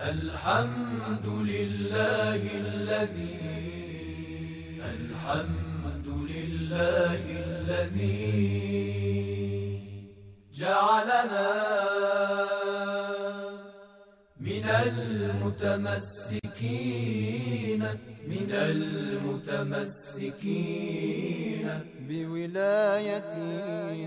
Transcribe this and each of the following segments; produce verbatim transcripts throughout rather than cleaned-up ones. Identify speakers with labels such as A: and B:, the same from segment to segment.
A: الحمد لله الذي الحمد لله الذي جعلنا من المتمسكين من المتمسكين
B: بولايتي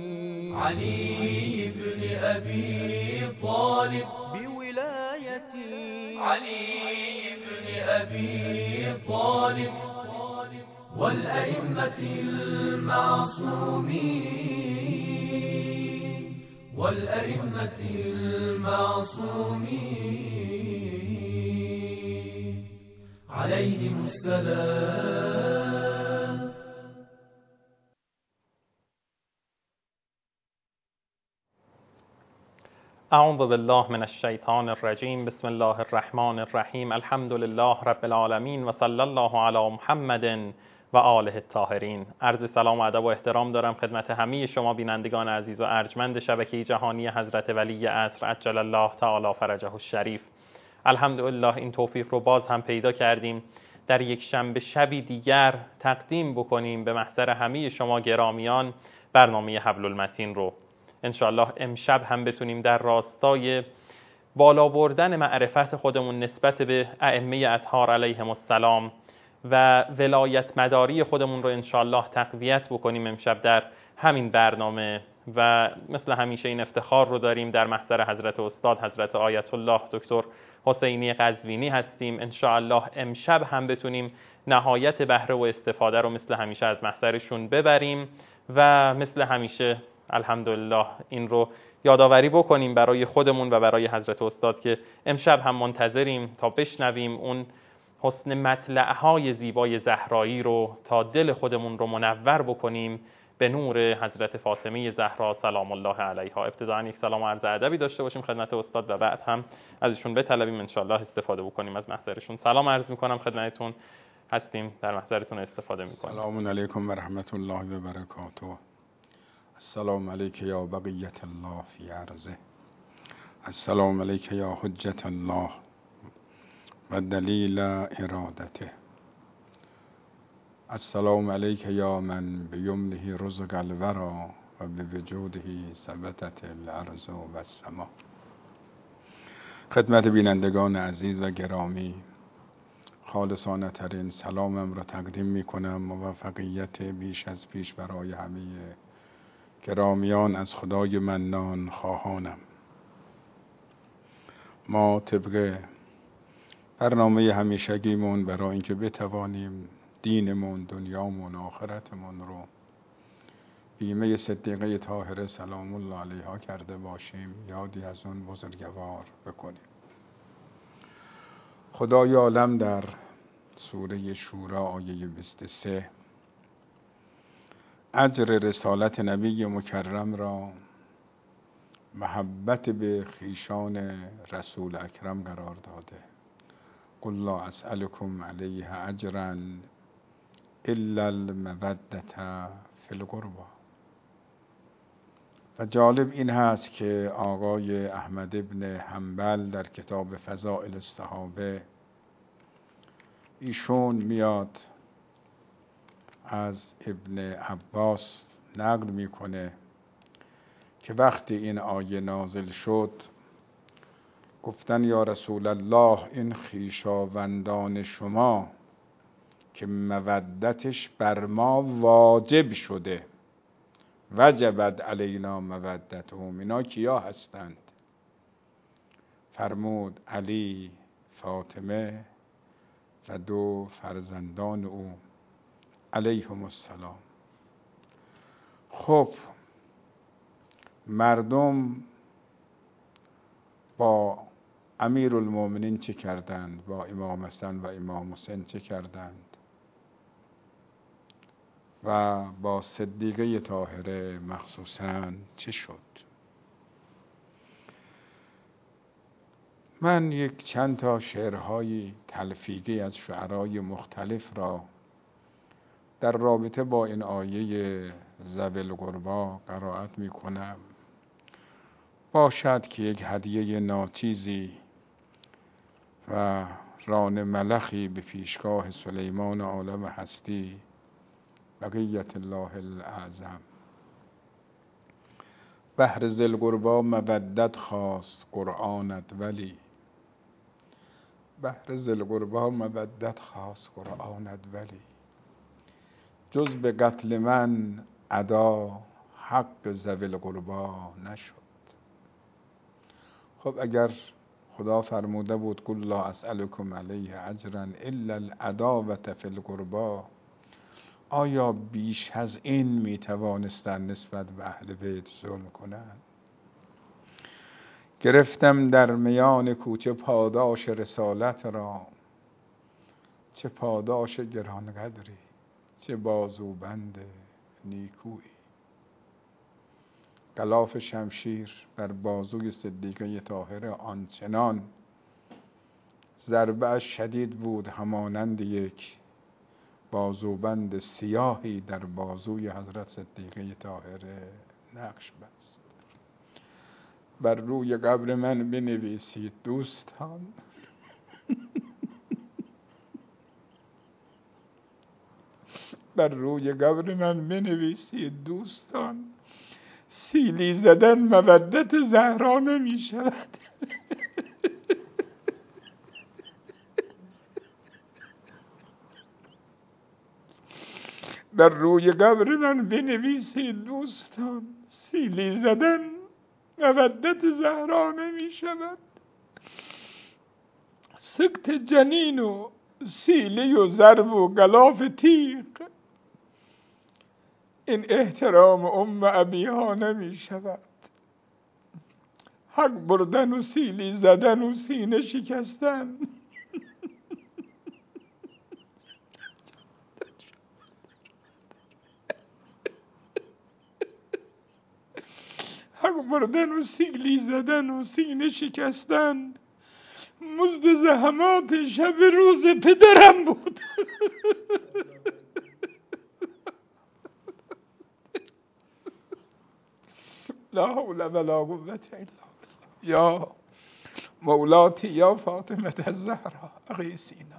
A: علي بن أبي طالب
B: بولايتي
A: علي بن أبي طالب والأئمة المعصومين والأئمة المعصومين عليهم السلام.
C: اعوذ بالله من الشیطان الرجیم. بسم الله الرحمن الرحیم. الحمد لله رب العالمین و صلی الله علی محمد و آله الطاهرین. عرض سلام و ادب و احترام دارم خدمت همه شما بینندگان عزیز و ارجمند شبکه جهانی حضرت ولی عصر عجل الله تعالی فرجه الشریف. الحمدلله این توفیق رو باز هم پیدا کردیم در یک شنبه شبی دیگر تقدیم بکنیم به محضر همه شما گرامیان برنامه حبل المتین رو. انشاءالله امشب هم بتونیم در راستای بالا بردن معرفت خودمون نسبت به ائمه اطهار علیهم السلام و ولایت مداری خودمون رو انشاءالله تقویت بکنیم امشب در همین برنامه. و مثل همیشه این افتخار رو داریم در محضر حضرت استاد حضرت آیت الله دکتر حسینی قزوینی هستیم. انشاءالله امشب هم بتونیم نهایت بهره و استفاده رو مثل همیشه از محضرشون ببریم و مثل همیشه الحمدلله این رو یادآوری بکنیم برای خودمون و برای حضرت استاد که امشب هم منتظریم تا بشنویم اون حسن مطلعهای زیبای زهرایی رو، تا دل خودمون رو منور بکنیم به نور حضرت فاطمه زهرا سلام الله علیها. ابتداء یک سلام و عرض ادبی داشته باشیم خدمت استاد و بعد هم ازشون بطلبیم انشالله استفاده بکنیم از محضرشون. سلام عرض میکنم خدمتتون، هستیم در محضرتون استفاده میکنیم.
D: سلام علیکم و رحمت الله و برکاته. السلام علیک یا بقیت الله فی عرضه. السلام علیک یا حجت الله و دلیل ارادته. السلام علیک یا من بیمنه رزق الورا و بوجوده ثبتت الارض و السما. خدمت بینندگان عزیز و گرامی خالصانه ترین سلامم را تقدیم می کنم. موفقیت بیش از پیش برای همه گرامیان از خدای منان خواهانم. ما طبق برنامه همیشگیمون برای اینکه بتوانیم دینمون، دنیامون، آخرتمون رو بیمه صدیقه طاهره سلام الله علیها کرده باشیم، یادی از اون بزرگوار بکنیم. خدای عالم در سوره شورا آیه بیست و سه اجر رسالت نبی مکرم را محبت به خیشان رسول اکرم قرار داده. قل لا اسألكم علیه اجرا الا المودة فی القربى. و جالب این هست که آقای احمد ابن حنبل در کتاب فضائل الصحابه ایشون میاد از ابن عباس نقل میکنه که وقتی این آیه نازل شد گفتن یا رسول الله این خویشاوندان شما که مودتش بر ما واجب شده، وجبت علینا مودتهم، اینا کیا هستند؟ فرمود علی، فاطمه و دو فرزندان او علیهم السلام. خب مردم با امیر المومنین چه کردند؟ با امام حسن و امام حسین چه کردند؟ و با صدیقه طاهره مخصوصاً چه شد؟ من یک چند تا شعرهای تلفیقی از شعرهای مختلف را در رابطه با این آیه ذوی القربی قرائت می کنم. باشد که یک هدیه ناچیزی و ران ملخی به پیشگاه سلیمان عالم هستی بقیت الله الاعظم. بهر ذی القربی مودت خواست قرآنت ولی بهر ذی القربی مودت خواست قرآنت ولی جز به قتل من ادا حق ذوی القربی نشد. خب اگر خدا فرموده بود قل لا اسألکم علیه اجرا الا العداوة فی القربی، آیا بیش از این می توانستند نسبت به اهل بیت ظلم کنند؟ گرفتم در میان کوچه پاداش رسالت را، چه پاداش گرانقدری، چه بازوبند نیکویی. غلاف شمشیر بر بازوی صدیقه طاهره آنچنان ضربه اش شدید بود همانند یک بازوبند سیاهی در بازوی حضرت صدیقه طاهره نقش بست. بر روی قبر من بنویسید دوستان بر روی قبر من بنویسید دوستان، سیلی زدن مودت زهرا نمی شود. بر روی قبر من بنویسید دوستان، سیلی زدن مودت زهرا نمی شود. سکت جنین و سیلی و ضرب و غلاف تیغ این احترام ام ابیها نمی شود. حق بردن و سیلی زدن و سینه شکستن حق بردن و سیلی زدن و سینه شکستن مزد زحمات شب روز پدرم بود. لا حول ولا قوة الا بالله. یا مولاتی یا فاطمه الزهرا اغیثینا.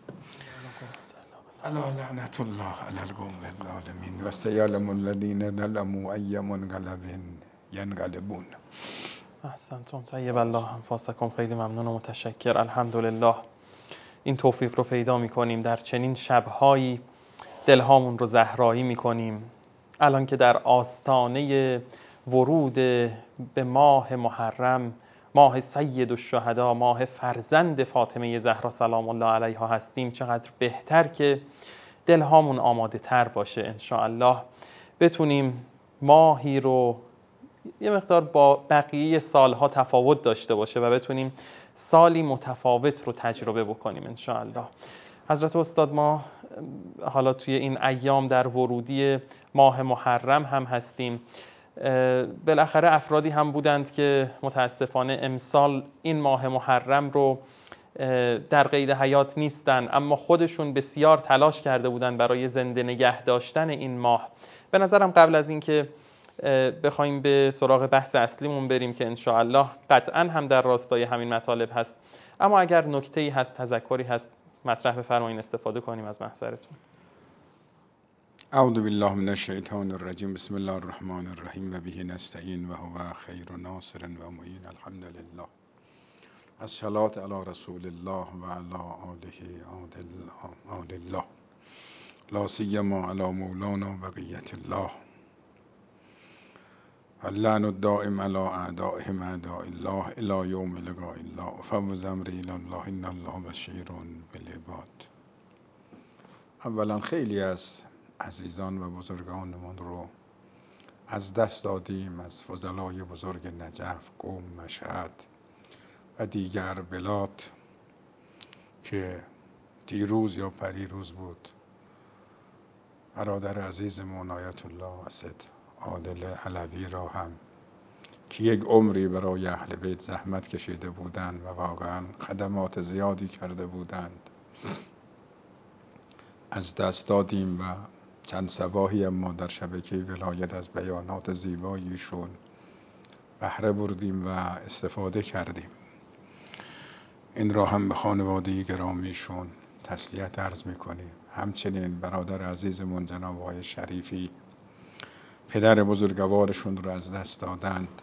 D: الا لعنت الله علی القوم الظالمین و سیعلم الذین ظلموا ای منقلب ینقلبون.
C: احسنتم. طیب الله انفاسکم. خیلی ممنون و متشکر. الحمدلله این توفیق رو پیدا میکنیم در چنین شبهایی دلهامون رو زهرایی میکنیم. الان که در آستانه ورود به ماه محرم، ماه سید الشهدا، ماه فرزند فاطمه زهرا سلام الله علیها هستیم، چقدر بهتر که دلهامون آماده تر باشه. انشاءالله بتونیم ماهی رو یه مقدار با بقیه سالها تفاوت داشته باشه و بتونیم سالی متفاوت رو تجربه بکنیم انشاءالله. حضرت استاد، ما حالا توی این ایام در ورودی ماه محرم هم هستیم. بالاخره افرادی هم بودند که متاسفانه امسال این ماه محرم رو در قید حیات نیستن، اما خودشون بسیار تلاش کرده بودند برای زنده نگه داشتن این ماه. به نظرم قبل از این که بخوایم به سراغ بحث اصلیمون بریم که انشاءالله قطعا هم در راستای همین مطالب هست، اما اگر نکته‌ای هست، تذکری هست، مطرح بفرمایید، استفاده کنیم از محضرتون.
D: اعوذ بالله من الشیطان الرجیم. بسم الله الرحمن الرحیم و به نستعین و هو خیر ناصر و معین. الحمد لله. الصلاة علی رسول الله و علی آله آل الله، لا سیما علی مولانا بقیت الله، اللعن الدائم علی اعدائهم اعداء الله الی یوم لقاء الله. افوض امری الی الله ان الله بشیر بالعباد. اولا خیلی از عزیزان و بزرگانمون رو از دست دادیم، از فضلای بزرگ نجف، قم، مشهد و دیگر بلاد که دیروز یا پریروز بود برادر عزیزمون آیت الله اسد عادل علوی را هم که یک عمری برای اهل بیت زحمت کشیده بودند و واقعا خدمات زیادی کرده بودند از دست دادیم و چند صباحی اما در شبکه ولایت از بیانات زیباییشون بهره بردیم و استفاده کردیم. این را هم به خانواده گرامیشون تسلیت عرض میکنیم. همچنین برادر عزیزمون جناب آقای شریفی پدر بزرگوارشون رو از دست دادند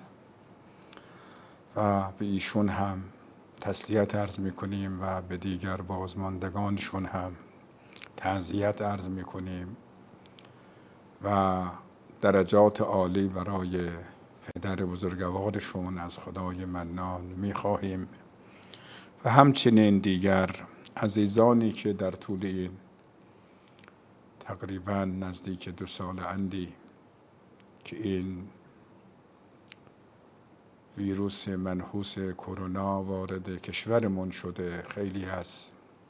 D: و به ایشون هم تسلیت عرض میکنیم و به دیگر بازماندگانشون هم تعزیت عرض میکنیم و درجات عالی برای پدر بزرگوارشون از خدای منان میخواهیم و همچنین دیگر عزیزانی که در طول این تقریبا نزدیک دو سال اندی که این ویروس منحوس کرونا وارد کشورمون شده، خیلی از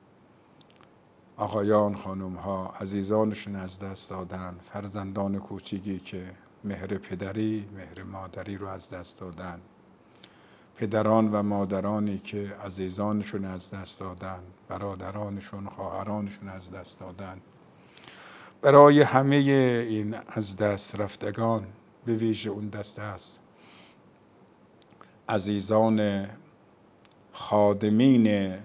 D: آقایان خانم ها عزیزانشون از دست دادن، فرزندان کوچیکی که مهر پدری مهر مادری رو از دست دادن، پدران و مادرانی که عزیزانشون از دست دادن، برادرانشون خواهرانشون از دست دادن. برای همه این از دست رفتگان، به ویژه اون دسته است عزیزان خادمین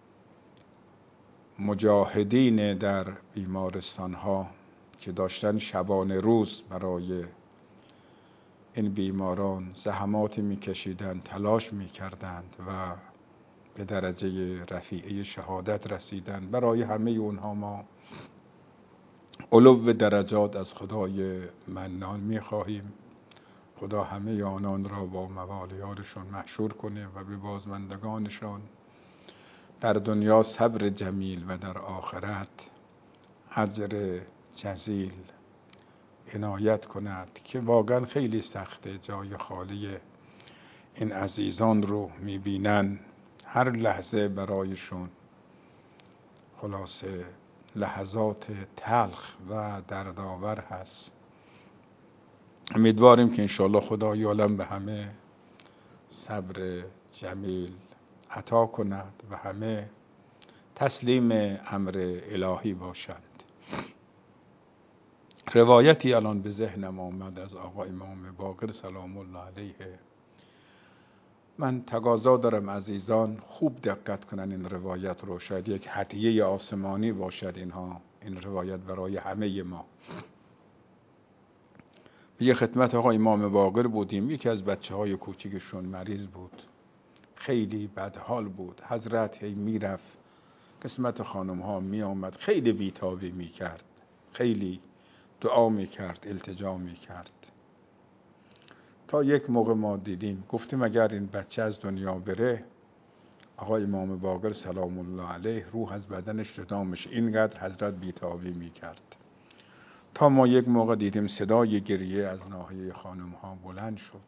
D: مجاهدین در بیمارستان ها که داشتن شبانه روز برای این بیماران زحماتی میکشیدند، تلاش میکردند و به درجه رفیعه شهادت رسیدند. برای همه اونها ما علو درجات از خدای منان میخواهیم. خدا همه آنان را با موالیارشون محشور کنه و به بازماندگانشان در دنیا صبر جمیل و در آخرت اجر جزیل عنایت کند که واقعا خیلی سخته جای خالی این عزیزان رو میبینن. هر لحظه برایشون خلاصه لحظات تلخ و دردآور هست. امیدواریم که انشاءالله خدای عالم به همه صبر جمیل عطا کند و همه تسلیم امر الهی باشند. روایتی الان به ذهنم آمد از آقا امام باقر سلام الله علیه. من تقاضا دارم عزیزان خوب دقت کنن این روایت رو، شاید یک هدیه آسمانی باشد اینها، این روایت برای همه ما. یه خدمت آقا امام باقر بودیم، یکی از بچه های کوچیکشون مریض بود، خیلی بدحال بود. حضرت هی میرفت قسمت خانم ها می آمد، خیلی بیتابی می کرد، خیلی دعا می کرد، التجا می کرد. تا یک موقع ما دیدیم گفتیم اگر این بچه از دنیا بره، آقا امام باقر سلام الله علیه روح از بدنش جدا میشه. اینقدر حضرت بیتابی می کرد. تا ما یک موقع دیدیم صدای گریه از ناحیه خانم ها بلند شد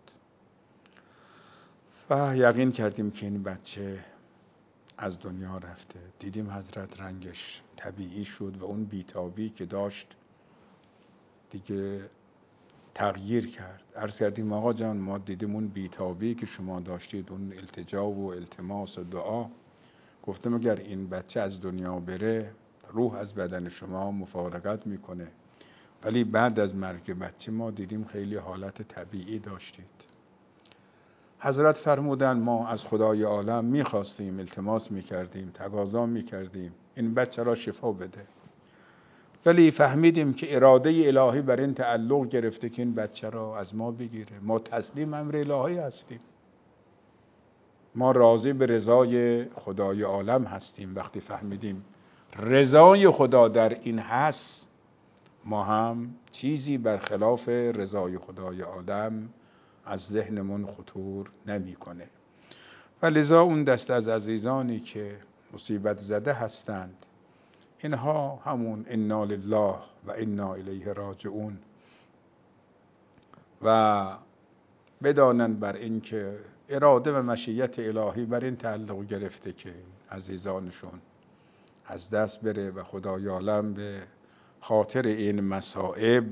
D: و یقین کردیم که این بچه از دنیا رفته. دیدیم حضرت رنگش طبیعی شد و اون بیتابی که داشت دیگه تغییر کرد. عرض کردیم آقا جان ما دیدیم اون بیتابی که شما داشتید، اون التجا و التماس و دعا، گفتم اگر این بچه از دنیا بره روح از بدن شما مفارقت میکنه، ولی بعد از مرگ بچه ما دیدیم خیلی حالت طبیعی داشتید. حضرت فرمودن ما از خدای عالم میخواستیم، التماس میکردیم، تقاضا میکردیم این بچه را شفا بده، ولی فهمیدیم که اراده الهی بر این تعلق گرفته که این بچه را از ما بگیره. ما تسلیم امر الهی هستیم، ما راضی به رضای خدای عالم هستیم. وقتی فهمیدیم رضای خدا در این هست، ما هم چیزی برخلاف رضای خدای عالم از ذهنمون خطور نمیکنه. و لذا اون دست از عزیزانی که مصیبت زده هستند، اینها همون انا لله و انا الیه راجعون و بدانن بر این که اراده و مشیت الهی بر این تعلق گرفته که عزیزانشون از دست بره و خدای عالم به خاطر این مصائب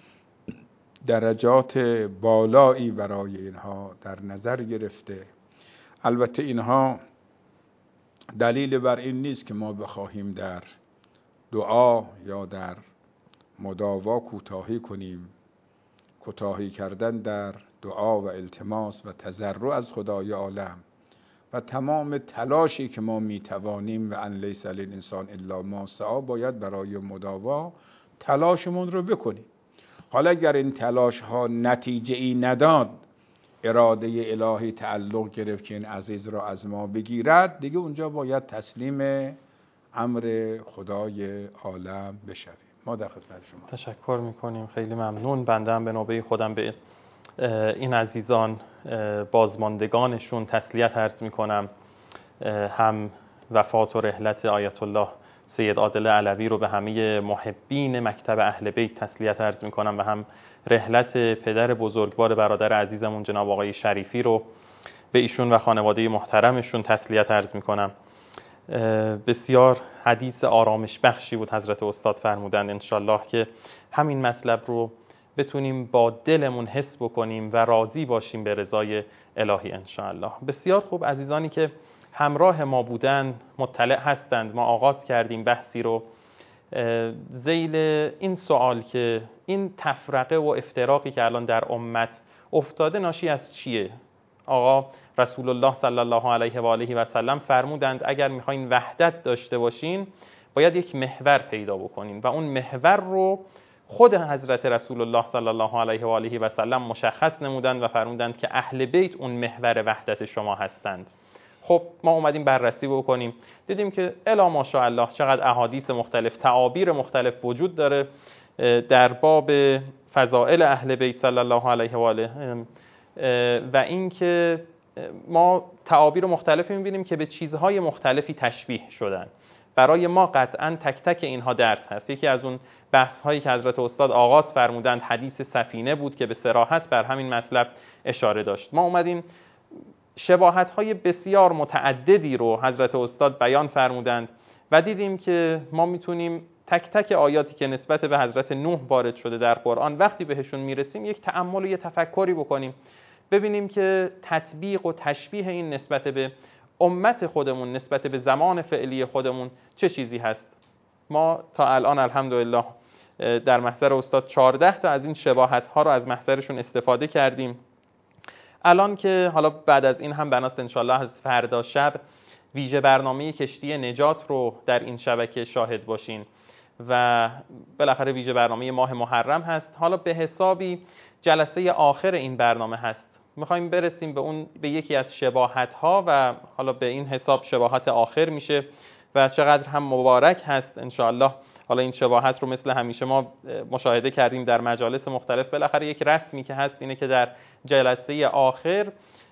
D: درجات بالایی برای اینها در نظر گرفته. البته اینها دلیل بر این نیست که ما بخواهیم در دعا یا در مداوا کوتاهی کنیم. کوتاهی کردن در دعا و التماس و تضرع از خدای عالم و تمام تلاشی که ما میتوانیم و ان لیس للانسان الا ما سعی باید برای مداوا تلاشمون رو بکنیم. حالا اگر این تلاش ها نتیجه ای نداد، اراده الهی تعلق گرفت که این عزیز را از ما بگیرد، دیگه اونجا باید تسلیم امر خدای عالم بشویم. ما در خدمت شما.
C: تشکر میکنیم، خیلی ممنون. بنده هم به نوبه خودم به این عزیزان بازماندگانشون تسلیت عرض میکنم. هم وفات و رحلت آیت الله سید عادل علوی رو به همه محبین مکتب اهل بیت تسلیت عرض میکنم و هم رحلت پدر بزرگوار برادر عزیزمون جناب آقای شریفی رو به ایشون و خانواده محترمشون تسلیت عرض میکنم. بسیار حدیث آرامش بخشی بود حضرت استاد فرمودند، انشالله که همین مطلب رو بتونیم با دلمون حس بکنیم و راضی باشیم به رضای الهی انشالله. بسیار خوب، عزیزانی که همراه ما بودن مطلع هستند. ما آغاز کردیم بحثی رو ذیل این سوال که این تفرقه و افتراقی که الان در امت افتاده ناشی از چیه؟ آقا رسول الله صلی الله علیه و آله و سلم فرمودند اگر میخواین وحدت داشته باشین باید یک محور پیدا بکنین و اون محور رو خود حضرت رسول الله صلی الله علیه و آله و سلم مشخص نمودند و فرمودند که اهل بیت اون محور وحدت شما هستند. خب ما اومدیم بررسی بکنیم، دیدیم که الا ماشاءالله چقدر احادیث مختلف، تعابیر مختلف وجود داره در باب فضائل اهل بیت صلی الله علیه و آله و اینکه ما تعابیر مختلفی می‌بینیم که به چیزهای مختلفی تشبیه شدن. برای ما قطعاً تک تک اینها درس هست. یکی از اون بحث‌هایی که حضرت استاد آغاز فرمودند حدیث سفینه بود که به صراحت بر همین مطلب اشاره داشت. ما اومدیم شباهت‌های بسیار متعددی رو حضرت استاد بیان فرمودند و دیدیم که ما میتونیم تک تک آیاتی که نسبت به حضرت نوح وارد شده در قرآن وقتی بهشون میرسیم یک تأمل و یک تفکری بکنیم، ببینیم که تطبیق و تشبیه این نسبت به امت خودمون، نسبت به زمان فعلی خودمون چه چیزی هست. ما تا الان الحمدلله در محضر استاد چهارده تا از این شباهت‌ها رو از محضرشون استفاده کردیم. الان که حالا بعد از این هم بناست انشالله از فردا شب ویژه برنامه کشتی نجات رو در این شبکه شاهد باشین و بالاخره ویژه برنامه ماه محرم هست. حالا به حسابی جلسه آخر این برنامه هست، میخوایم برسیم به اون به یکی از شباهت ها و حالا به این حساب شباهت آخر میشه و چقدر هم مبارک هست انشاءالله. حالا این شباهت رو مثل همیشه ما مشاهده کردیم در مجالس مختلف، بالاخره یک رسمی که هست اینه که در جلسه آخر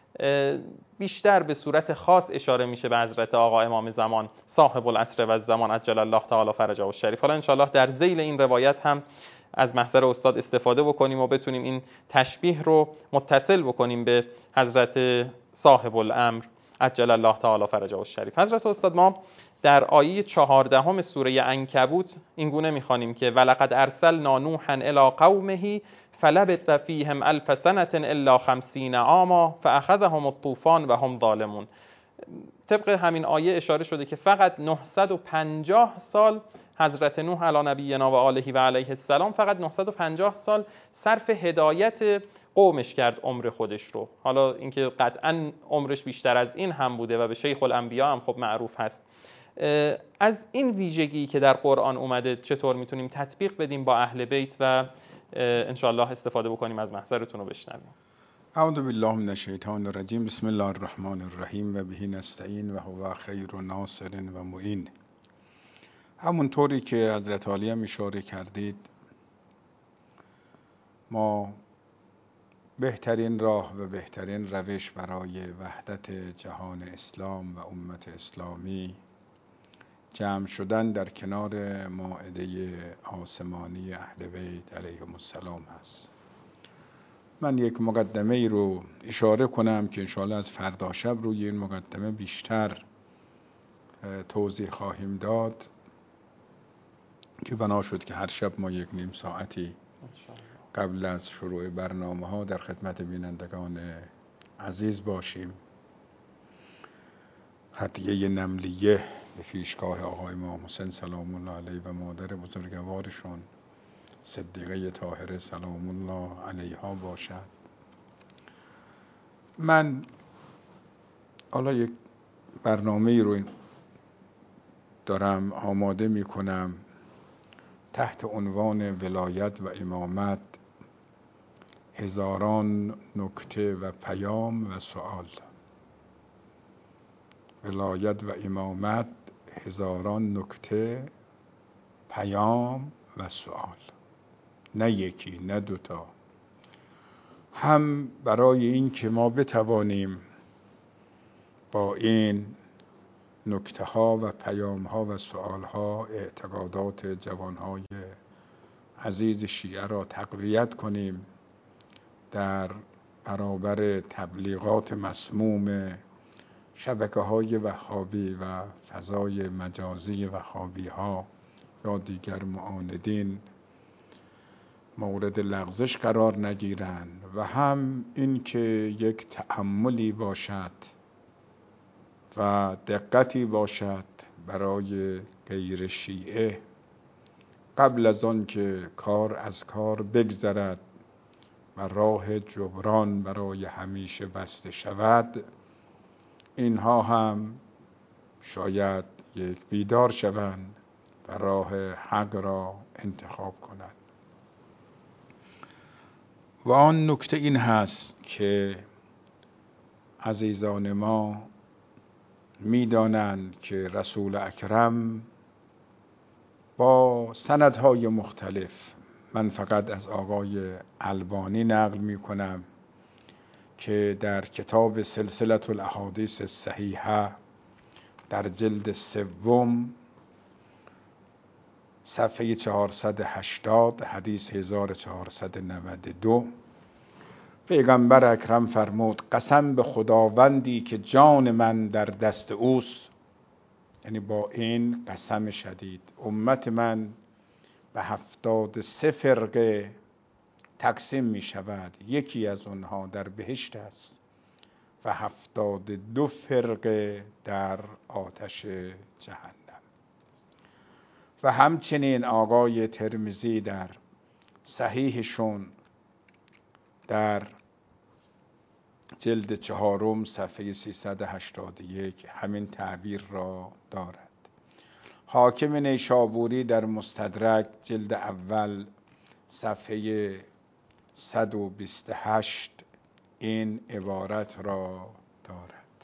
C: بیشتر به صورت خاص اشاره میشه به حضرت آقا امام زمان صاحب العصر و الزمان عجل الله تعالی فرجه الشریف. حالا انشاءالله در ذیل این روایت هم از محضر استاد استفاده بکنیم و بتونیم این تشبیه رو متصل بکنیم به حضرت صاحب الامر عجل الله تعالی فرجه الشریف. حضرت استاد ما در آیه چهاردهم سوره عنکبوت این گونه میخوانیم که ولقد ارسلنا نوحا الی قومه فلبث فیهم الف سنة الا خمسین عاما فاخذهم الطوفان و هم ظالمون. طبق همین آیه اشاره شده که فقط نهصد و پنجاه سال حضرت نوح علی نبینا و آله و علیه السلام فقط نهصد و پنجاه سال صرف هدایت قومش کرد عمر خودش رو. حالا اینکه قطعا عمرش بیشتر از این هم بوده و به شیخ الانبیا هم خب معروف هست. از این ویژگی که در قرآن اومده چطور میتونیم تطبیق بدیم با اهل بیت و انشاءالله استفاده بکنیم از محضرتون رو بشنویم.
D: اعوذ بالله من الشیطان الرجیم. بسم الله الرحمن الرحیم و به نستعین و هو خیر ناصر و معین. همونطوری که حضرت عالی هم اشاره کردید، ما بهترین راه و بهترین روش برای وحدت جهان اسلام و امت اسلامی جمع شدن در کنار مائده آسمانی اهل بیت علیهم السلام هست. من یک مقدمه ای رو اشاره کنم که انشاءالله از فردا شب روی این مقدمه بیشتر توضیح خواهیم داد که بنا شد که هر شب ما یک نیم ساعتی قبل از شروع برنامه ها در خدمت بینندگان عزیز باشیم. هدیه نملیه به پیشگاه آقای امام حسین سلام الله علیه و مادر بزرگوارشون صدیقه طاهره سلام الله علیها باشد. من حالا یک برنامه رو دارم آماده می کنم تحت عنوان ولایت و امامت، هزاران نکته و پیام و سؤال. ولایت و امامت، هزاران نکته، پیام و سؤال. نه یکی، نه دوتا. هم برای این که ما بتوانیم با این نکته ها و پیام ها و سؤال ها اعتقادات جوان های عزیز شیعه را تقویت کنیم در برابر تبلیغات مسموم شبکه های وهابی و فضای مجازی وهابی ها یا دیگر معاندین مورد لغزش قرار نگیرند، و هم این که یک تأملی باشد و دقتی باشد برای غیر شیعه قبل از آن که کار از کار بگذرد و راه جبران برای همیشه بسته شود. اینها هم شاید یک بیدار شوند و راه حق را انتخاب کنند. و آن نکته این هست که عزیزان ما می‌دانند که رسول اکرم با سندهای مختلف، من فقط از آقای البانی نقل می کنم که در کتاب سلسله الاحادیث الصحیحه در جلد سوم صفحه چهارصد و هشتاد حدیث هزار و چهارصد و نود و دو پیغمبر اکرم فرمود: قسم به خداوندی که جان من در دست اوست، یعنی با این قسم شدید امت من به هفتاد سه فرقه تقسیم می شود، یکی از اونها در بهشت است و هفتاد دو فرقه در آتش جهنم. و همچنین آقای ترمذی در صحیحشون در جلد چهارم صفحه سیصد و هشتاد و یک همین تعبیر را دارد. حاکم نیشابوری در مستدرک جلد اول صفحه صد و بیست و هشت این عبارت را دارد.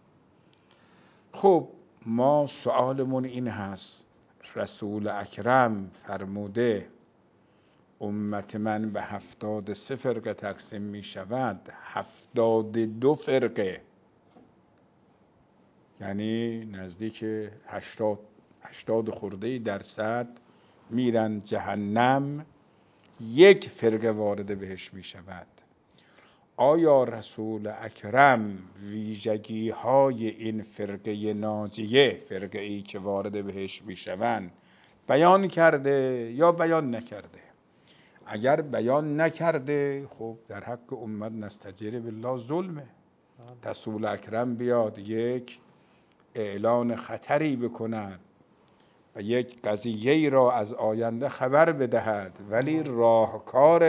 D: خب ما سؤالمون این هست: رسول اکرم فرموده امت من به هفتاد سه فرقه تقسیم می شود، هفتاد دو فرقه یعنی نزدیک هشتاد هشتاد خورده درصد میرن جهنم، یک فرقه وارد بهش می شود. آیا رسول اکرم ویژگی های این فرقه ناجیه، فرقه ای که وارد بهش می شوند، بیان کرده یا بیان نکرده؟ اگر بیان نکرده خب در حق امت نستجیر بالله ظلمه. رسول اکرم بیاد یک اعلان خطری بکند و یک قضیه را از آینده خبر بدهد، ولی راهکار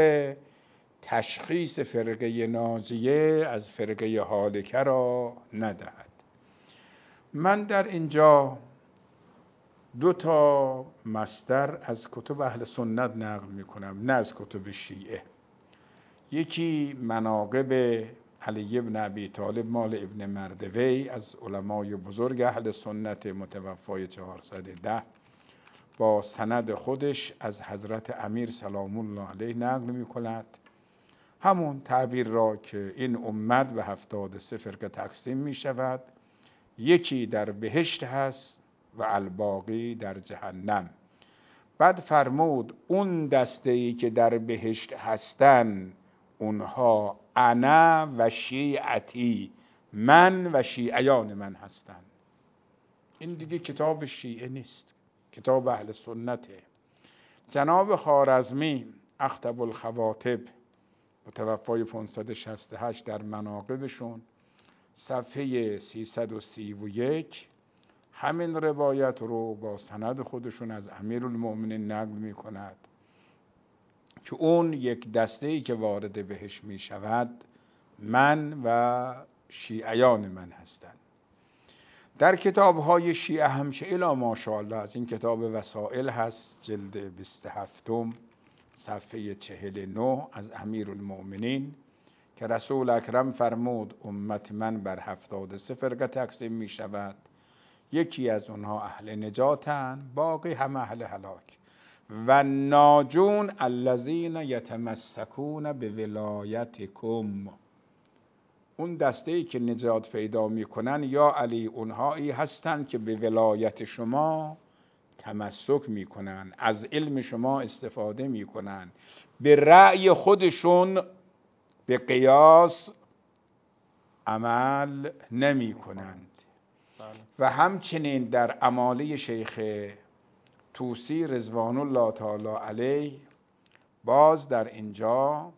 D: تشخیص فرقه ناجیه از فرقه هالکه را ندهد. من در اینجا دو تا مصدر از کتب اهل سنت نقل می کنم، نه از کتب شیعه. یکی مناقب علی بن ابی طالب مال ابن مردوی از علمای بزرگ اهل سنت متوفای چهارصد و ده با سند خودش از حضرت امیر سلام الله علیه نقل می کند همون تعبیر را که این امت به هفتاد سه فرقه تقسیم می شود، یکی در بهشت هست و الباقی در جهنم. بعد فرمود اون دسته‌ای که در بهشت هستن اونها انا و شیعتی، من و شیعیان من هستن. این دیگه کتاب شیعه نیست، کتاب اهل سنته. جناب خوارزمی اخطب الخواطب متوفای پانصد و شصت و هشت در مناقبشون صفحه سیصد و سی و یک همین روایت رو با سند خودشون از امیرالمؤمنین نقل می کند که اون یک دسته‌ای که وارد بهش می شود من و شیعیان من هستند. در کتاب‌های شیعه همچه الا ماشاءالله از این کتاب وسائل هست، جلد بیست و هفتم صفحه چهل و نه از امیرالمؤمنین که رسول اکرم فرمود امت من بر هفتاد و سه فرقه تقسیم می شود، یکی از اونها اهل نجاتن، باقی هم اهل هلاک. و ناجون الذین یتمسکون به ولایتکم، اون دسته ای که نجات پیدا میکنن یا علی اونهایی هستند که به ولایت شما تمسک میکنن، از علم شما استفاده میکنن، به رأی خودشون به قیاس عمل نمی کنند. و همچنین در اماله شیخ طوسی رضوان الله تعالی علیه باز در اینجا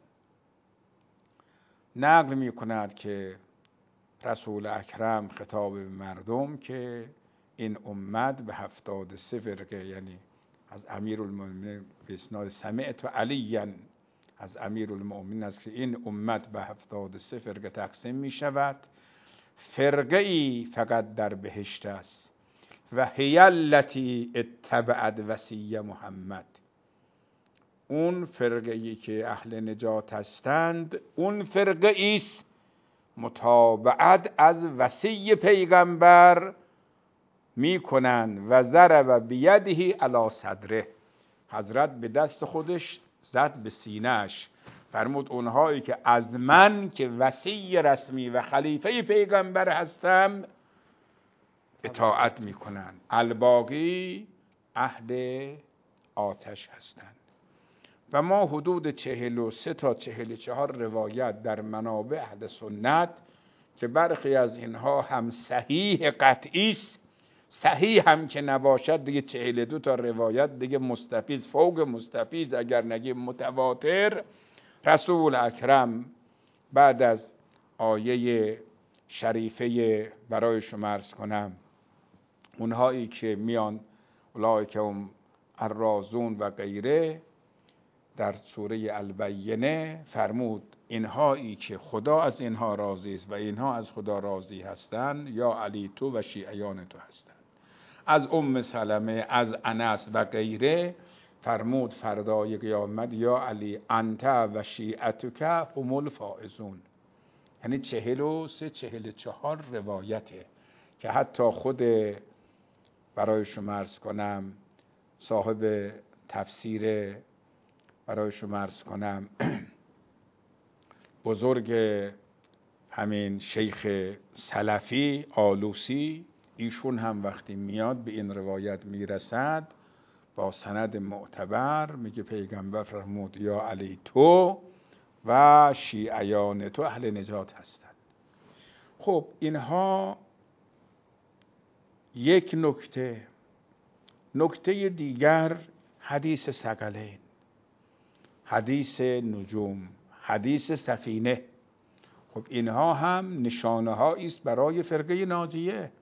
D: نقل می کند که رسول اکرم خطاب به مردم که این امت به هفتاد و سه فرقه، یعنی از امیرالمؤمنین به اسناد سمعت و علیاً از امیرالمؤمنین است که این امت به هفتاد و سه فرقه تقسیم می شود، فرقه ای فقط در بهشت است و هی التی اتبعت وصی محمد، اون فرقه ای که اهل نجات هستند اون فرقه ایست متابعت از وصی پیغمبر می کنند. و ضرب بیده علی صدره، حضرت به دست خودش زد به سینه‌اش، فرمود اونهایی که از من که وصی رسمی و خلیفه پیغمبر هستم اطاعت می کنند، الباقی اهل آتش هستند. و ما حدود چهل و سه تا چهل و چهار روایت در منابع اهل سنت که برخی از اینها هم صحیح قطعی است، صحیح هم که نباشد دیگه چهل و دو تا روایت دیگه مستفیض فوق مستفیض، اگر نگیم متواتر، رسول اکرم بعد از آیه شریفه برای شما عرض کنم اونهایی که میان اولئک هم الرازون و غیره در سوره البینه فرمود اینهایی که خدا از اینها راضی است و اینها از خدا راضی هستند یا علی تو و شیعیان تو هستند. از ام سلمه، از انس و غیره فرمود فردای قیامت یا علی انت و شیعتک هم الفائزون. یعنی چهل و سه چهل و چهار روایته که حتی خود برای شما عرض کنم صاحب تفسیر برای شما عرض کنم بزرگ همین شیخ سلفی آلوسی، ایشون هم وقتی میاد به این روایت میرسد با سند معتبر میگه پیغمبر فرمود یا علی تو و شیعیان تو اهل نجات هستند. خب اینها یک نکته. نکته دیگر حدیث ثقلین، حدیث نجوم، حدیث سفینه. خب اینها هم نشانه هایی است برای فرقه ناجیه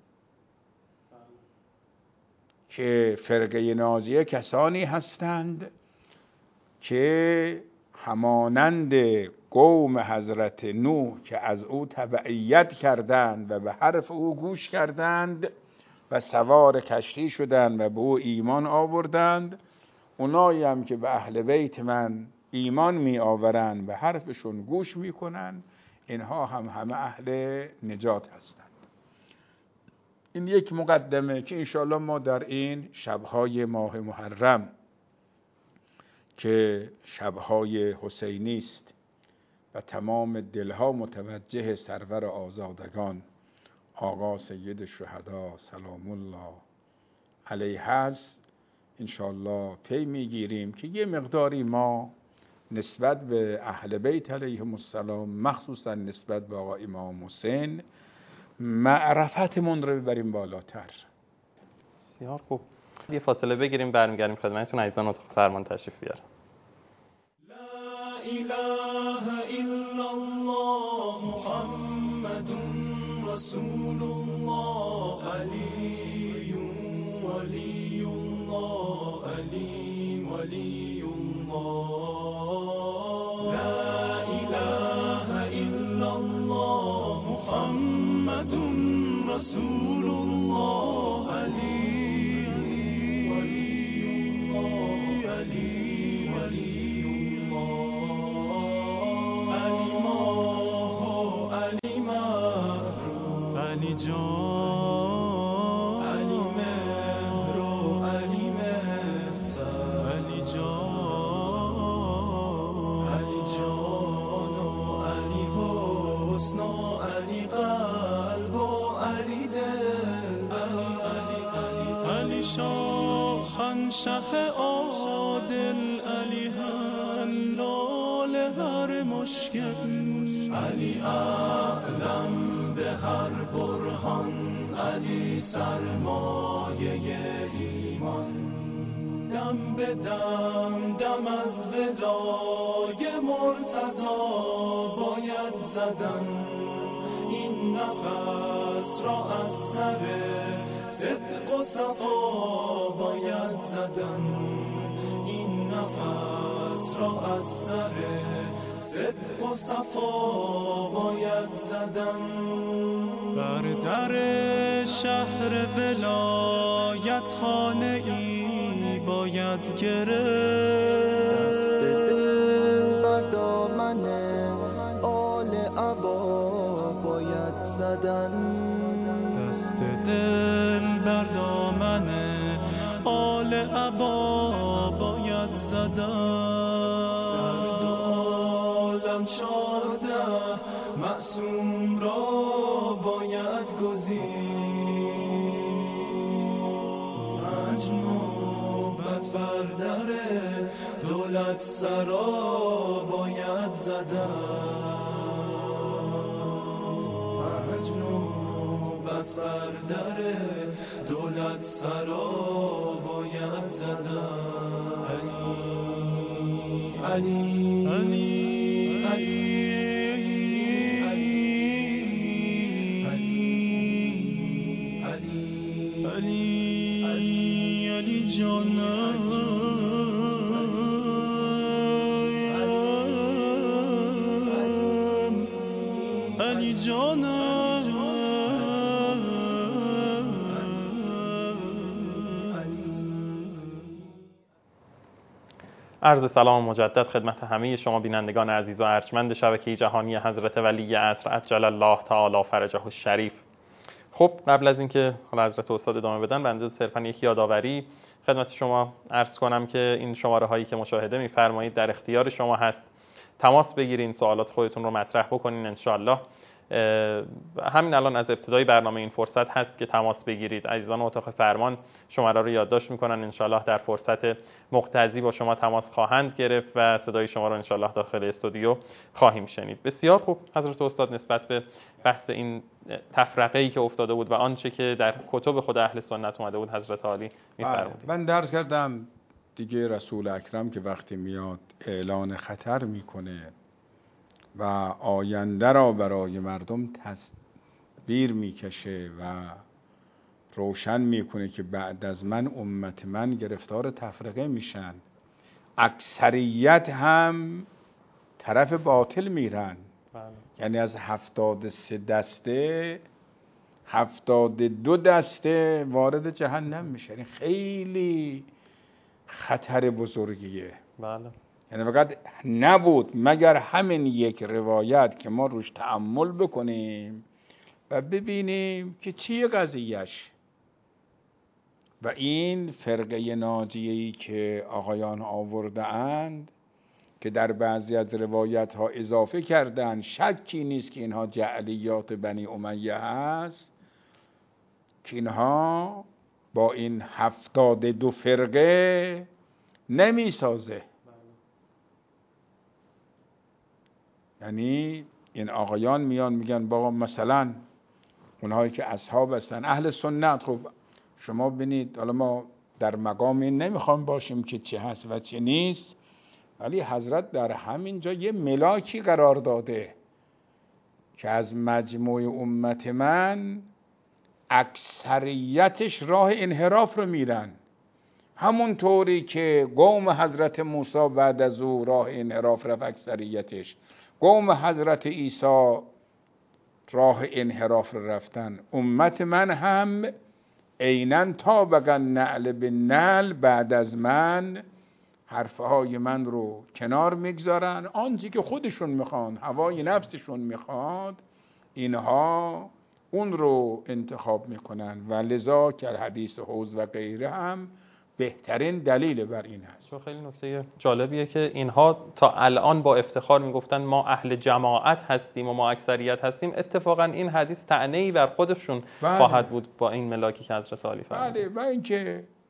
D: که فرقه ناجیه کسانی هستند که همانند قوم حضرت نوح که از او تبعیت کردند و به حرف او گوش کردند و سوار کشتی شدند و به او ایمان آوردند، اونایی هم که به اهل بیت من ایمان می آورند و حرفشون گوش می کنند، اینها هم همه اهل نجات هستند. این یک مقدمه که انشاءالله ما در این شبهای ماه محرم که شبهای حسینی است و تمام دلها متوجه سرور آزادگان آقا سید الشهدا سلام الله علیه هست، انشاءالله پی میگیریم که یه مقداری ما نسبت به اهل بیت علیهم السلام، مخصوصا نسبت به آقا امام حسین، معرفتمون رو ببریم بالاتر.
C: بسیار خوب. یه فاصله بگیریم برمیگردیم خدمتتون. عزیزان اتاق فرمان تشریف بیارن.
A: لا اله الا الله محمد رسول الله علی ولی الله علی ولی الله. لا اله الا الله محمد رسول الله شاهنشه عادل علی حلال هر مشکل، علی اعلم به هر برهان، علی سرمایه ایمان. دم به دم دم از ولای مرتضی باید زدن، این نفس را از سر صدق و صفا باید زدن، این نفس را از سر صدق و صفا باید زدن. بر در شهر ولایت خانه ای باید گرفت،
B: دست دل بر دامن آل عبا باید زدن،
A: دست دل بر دامن آل عبا باید زدن. در دو عالم چارده معصوم را باید گزید، پنج نوبت بر در دولت سرا باید زدن، پنج نوبت بر در دولت سرا باید زدن. علی علی علی علی علی علی جانم، علی جانم.
C: عرض سلام مجدد خدمت همه شما بینندگان عزیز و ارجمند شبکه جهانی حضرت ولی عصر عجل الله تعالی فرجه الشریف. خب قبل از اینکه حالا حضرت استاد ادامه بدن، بنده صرفا یک یادآوری خدمت شما عرض کنم که این شماره هایی که مشاهده می‌فرمایید در اختیار شما هست. تماس بگیرین، سوالات خودتون رو مطرح بکنین ان شاء الله. همین الان از ابتدای برنامه این فرصت هست که تماس بگیرید. عزیزان اتاق فرمان شماره رو یادداشت میکنن، ان شاء الله در فرصت مقتضی با شما تماس خواهند گرفت و صدای شما رو ان شاء الله داخل استودیو خواهیم شنید. بسیار خوب حضرت استاد، نسبت به بحث این تفرقه‌ای که افتاده بود و آنچه که در کتب خود اهل سنت اومده بود حضرت عالی می‌فرمودید.
D: من درس کردم دیگه رسول اکرم که وقتی میاد اعلان خطر میکنه و آینده را برای مردم تصویر میکشه و روشن میکنه که بعد از من امت من گرفتار تفرقه میشن، اکثریت هم طرف باطل میرن.
C: بله.
D: یعنی از هفتاد سه دسته هفتاد دو دسته وارد جهنم میشه. یعنی خیلی خطر بزرگیه.
C: بله.
D: یعنی فقط نبود مگر همین یک روایت که ما روش تأمل بکنیم و ببینیم که چیه قضیهش. و این فرقه ناجیه‌ای که آقایان آورده اند که در بعضی از روایت ها اضافه کردن، شکی نیست که اینها جعلیات بنی امیه هست، که اینها با این هفتاد دو فرقه نمی سازه. یعنی این آقایان میان میگن بابا مثلا اونهایی که اصحاب هستن اهل سنت، خب شما ببینید، حالا ما در مقام این نمیخوام باشیم که چه هست و چه نیست، ولی حضرت در همین جا یه ملاکی قرار داده که از مجموع امت من اکثریتش راه انحراف رو میرن، همون طوری که قوم حضرت موسی بعد از او راه انحراف رفت اکثریتش، قوم حضرت عیسی راه انحراف رو رفتن، امت من هم عیناً طابق النعل بالنعل بعد از من حرفهای من رو کنار میگذارن، آنچه که خودشون میخوان، هوای نفسشون میخواد، اینها اون رو انتخاب میکنن و لذا که حدیث حوض و غیره هم بهترین دلیل بر این هست.
C: خیلی نکته جالبیه که اینها تا الان با افتخار میگفتن ما اهل جماعت هستیم و ما اکثریت هستیم، اتفاقا این حدیث طعنه‌ای بر خودشون
D: بله.
C: خواهد بود با این ملاکی که حضرت عالی فرمودند.
D: بله، و اینکه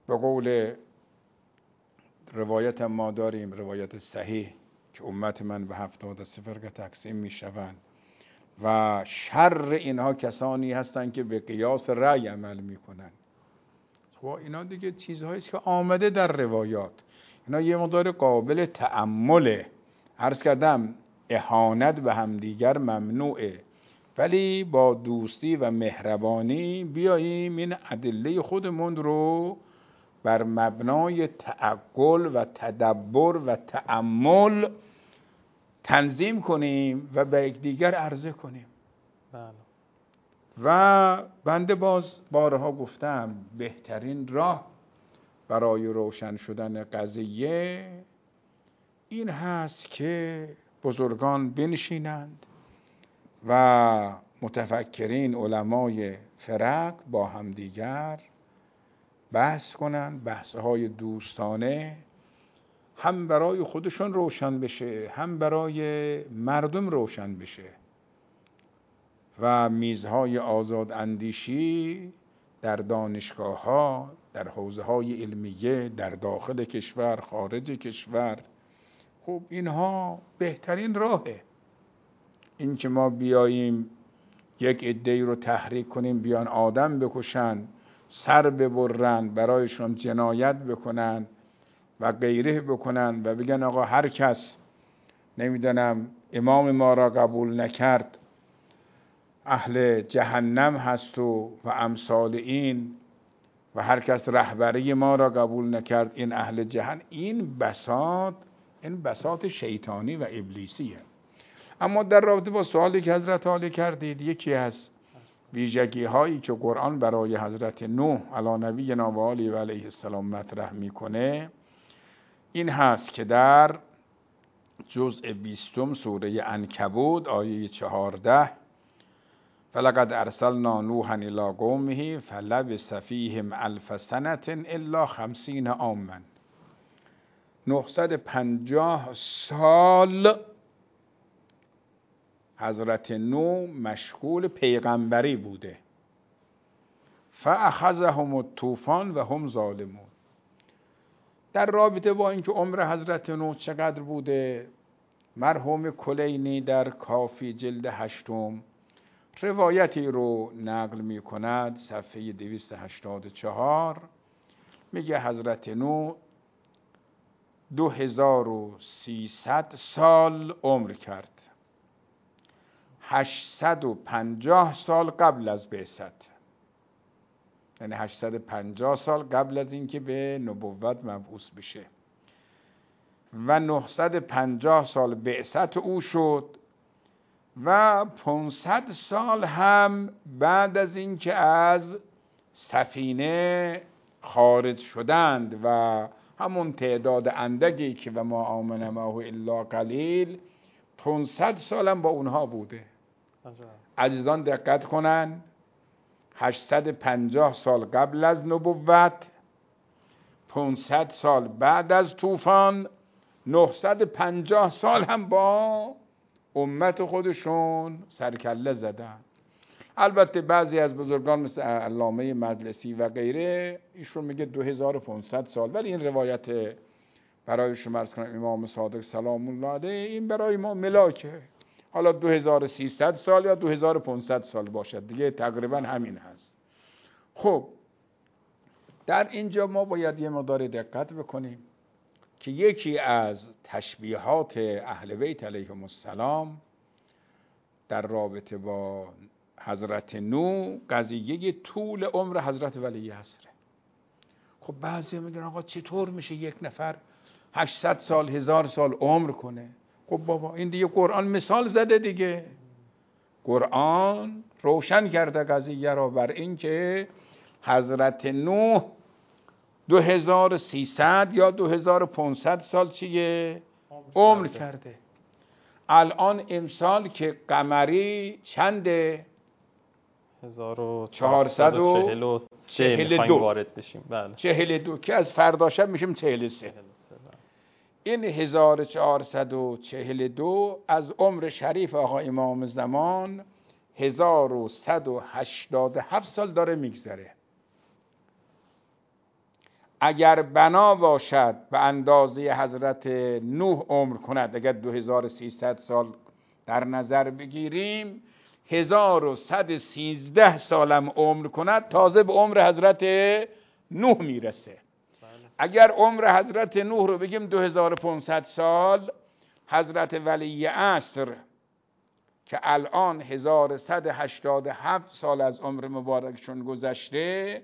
D: به قول روایت ما داریم، روایت صحیح، که امت من به هفتاد صفر که تقسیم می شوند و شر اینها کسانی هستند که به قیاس رأی عمل می کنند. و اینا دیگه چیزهایی است که آمده در روایات، اینا یه مقدار قابل تأمله. عرض کردم اهانت به همدیگر ممنوعه، ولی با دوستی و مهربانی بیاییم این ادله خودمون رو بر مبنای تعقل و تدبر و تأمل تنظیم کنیم و به یکدیگر عرضه کنیم.
C: بله.
D: و بنده باز بارها گفتم بهترین راه برای روشن شدن قضیه این هست که بزرگان بنشینند و متفکرین علمای فرق با همدیگر بحث کنند، بحث‌های دوستانه، هم برای خودشون روشن بشه هم برای مردم روشن بشه و میزهای آزاد اندیشی در دانشگاه‌ها، در حوزه‌های علمیه، در داخل کشور، خارج کشور، خب اینها بهترین راهه. این که ما بیاییم یک عده‌ای رو تحریک کنیم بیان آدم بکشن، سر ببرن، برایشون جنایت بکنن و غیره بکنن و بگن آقا هر کس نمیدونم امام ما را قبول نکرد اهل جهنم هست و و امثال این، و هر کس رهبری ما را قبول نکرد این اهل جهنم. این بساط این بساط شیطانی و ابلیسیه. اما در رابطه با سوالی که حضرت عالی کردید، یکی از ویژگی هایی که قرآن برای حضرت نوح علی نبینا و آله و علیه السلام مطرح میکنه این هست که در جزء بیستم سوره عنکبوت آیه چهارده فلقد ارسلنا نوحا الی قومه فلبث فیهم الف سنة الا خمسین عاما. نهصد و پنجاه سال حضرت نوح مشغول پیغمبری بوده. فاخذهم الطوفان و هم ظالمون. در رابطه با اینکه عمر حضرت نوح چقدر بوده، مرحوم کلینی در کافی جلد هشتم روایتی رو نقل می کند، صفحه دویست و هشتاد و چهار، میگه حضرت نوح دو هزار و سیصد سال عمر کرد، هشتصد و پنجاه سال قبل از بعثت، یعنی هشتصد و پنجاه سال قبل از اینکه به نبوت مبعوث بشه، و نهصد و پنجاه سال بعثت او شد و پانصد سال هم بعد از اینکه از سفینه خارج شدند و همون تعداد اندکی که و ما آمن معه الا قلیل، پانصد سال هم با اونها بوده. عزیزان دقت کنن، هشتصد و پنجاه سال قبل از نبوت، پانصد سال بعد از طوفان، نهصد و پنجاه سال هم با امت خودشون سرکله زدن. البته بعضی از بزرگان مثل علامه مجلسی و غیره ایشون میگه دو هزار و پانصد سال، ولی این روایت برای شما عرض کنم امام صادق سلام الله علیه این برای ما ملاکه. حالا دو هزار و سیصد سال یا دو هزار و پانصد سال باشد دیگه تقریبا همین هست. خب در اینجا ما باید یه مقدار دقت بکنیم که یکی از تشبیهات اهل بیت علیهم السلام در رابطه با حضرت نوح قضیه طول عمر حضرت ولی عصره. خب بعضی میگن آقا چطور میشه یک نفر هشتصد سال هزار سال عمر کنه؟ خب بابا این دیگه قرآن مثال زده دیگه. قرآن روشن کرده قضیه را بر این که حضرت نوح دو هزار و سیصد یا دو هزار و پانصد سال چیه؟ عمر کرده. الان امسال که قمری چنده؟
C: هزار و
D: چهارصد و
C: چهل و دو وارد بشیم. بله.
D: چهل و دو که از فردا شب میشیم چهل و سه. این هزار و چهارصد و چهل و دو از عمر شریف آقا امام زمان هزار و صد و هشتاد و هفت سال داره میگذره. اگر بنا باشد به اندازه حضرت نوح عمر کند، اگر دو هزار و سیصد سال در نظر بگیریم، هزار و صد و سیزده سالم عمر کند تازه به عمر حضرت نوح میرسه. اگر عمر حضرت نوح رو بگیم دو هزار و پانصد سال، حضرت ولی عصر که الان هزار و صد و هشتاد و هفت سال از عمر مبارکشون گذشته،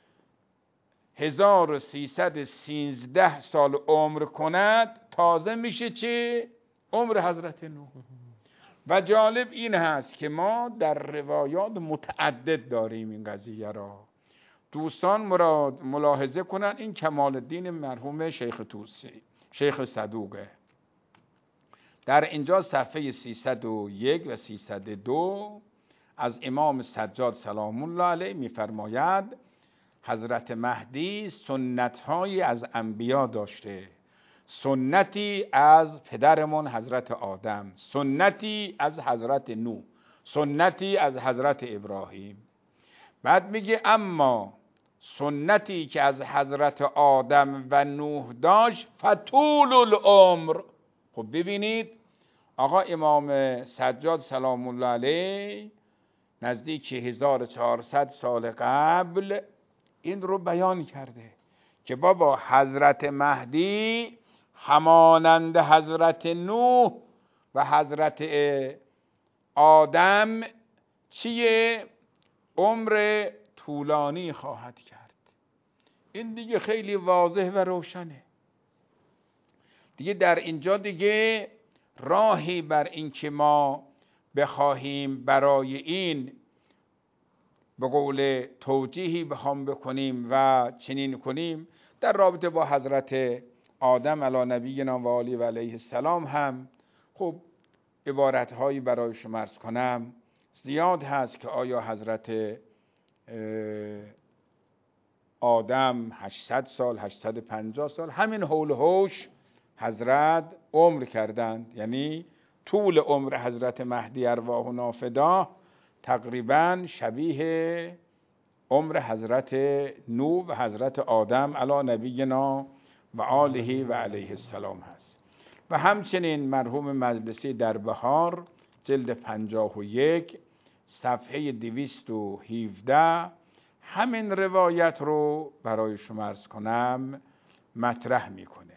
D: هزار و سیصد و سیزده سال عمر کند تازه میشه چه؟ عمر حضرت نوح. و جالب این هست که ما در روایات متعدد داریم این قضیه را. دوستان مراد ملاحظه کنن این کمال الدین مرحوم شیخ توسی، شیخ صدوقه، در اینجا صفحه سیصد و یک و سیصد و دو از امام سجاد سلام الله علیه میفرماید حضرت مهدی سنت‌هایی از انبیا داشته، سنتی از پدرمون حضرت آدم، سنتی از حضرت نوح، سنتی از حضرت ابراهیم. بعد میگه اما سنتی که از حضرت آدم و نوح داشت فطول العمر. خب ببینید آقا امام سجاد سلام الله علیه نزدیک هزار و چهارصد سال قبل این رو بیان کرده که بابا حضرت مهدی همانند حضرت نوح و حضرت آدم چیه؟ عمر طولانی خواهد کرد. این دیگه خیلی واضح و روشنه دیگه. در اینجا دیگه راهی بر این که ما بخواهیم برای این به قول توجیهی بخوام بکنیم و چنین کنیم، در رابطه با حضرت آدم علی نبینا و آله و علیه السلام هم خب عبارتهایی برای شما عرض کنم زیاد هست که آیا حضرت آدم هشتصد سال، هشتصد و پنجاه سال، همین حول حوش حضرت عمر کردند. یعنی طول عمر حضرت مهدی ارواح نافدا تقریبا شبیه عمر حضرت نوح و حضرت آدم علی نبینا و آله و علیه السلام هست. و همچنین مرحوم مجلسی در بهار جلد پنجاه و یک صفحه دویست و هفده همین روایت رو برای شما عرض کنم مطرح میکنه.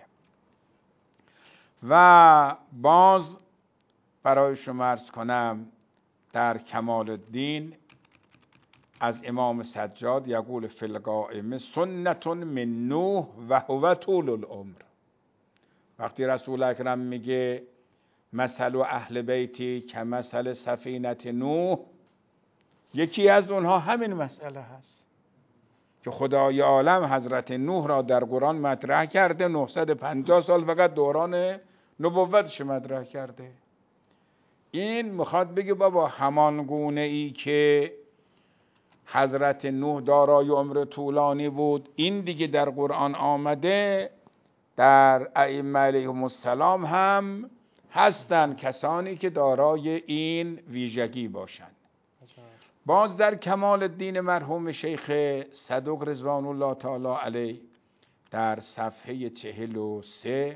D: و باز برای شما عرض کنم در کمال الدین از امام سجاد یقول فی القائمه سنت من نوح و هو طول العمر. وقتی رسول اکرم میگه مثل اهل بیتی که مثل سفینت نوح، یکی از اونها همین مسئله هست که خدای عالم حضرت نوح را در قرآن مطرح کرده، نهصد و پنجاه سال فقط دوران نبوتش مطرح کرده. این میخواد بگه بابا همان گونه ای که حضرت نوح دارای عمر طولانی بود، این دیگه در قرآن آمده، در ائمه علیهم السلام هم هستند کسانی که دارای این ویژگی باشند. باز در کمال الدین مرحوم شیخ صدوق رضوان الله تعالی علیه در صفحه چهل و سه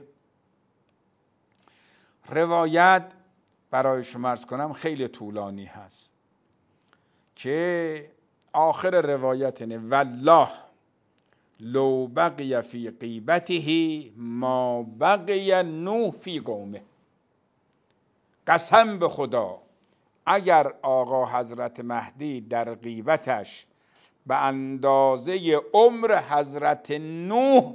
D: روایت برای شما عرض کنم خیلی طولانی هست که آخر روایت اینه والله لو بقی فی غیبته ما بقی نوح فی قومه. قسم به خدا اگر آقا حضرت مهدی در غیبتش به اندازه عمر حضرت نوح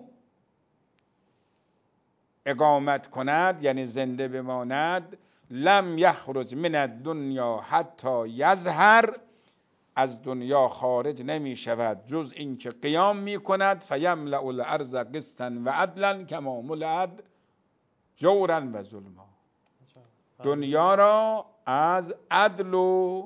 D: اقامت کند، یعنی زنده بماند، لم یخرج من الدنیا حتی یظهر، از دنیا خارج نمی شود جز این که قیام می کند فیملأ الارض قسطا و عدلا کما ملئت جورا و ظلما. دنیا را از عدل و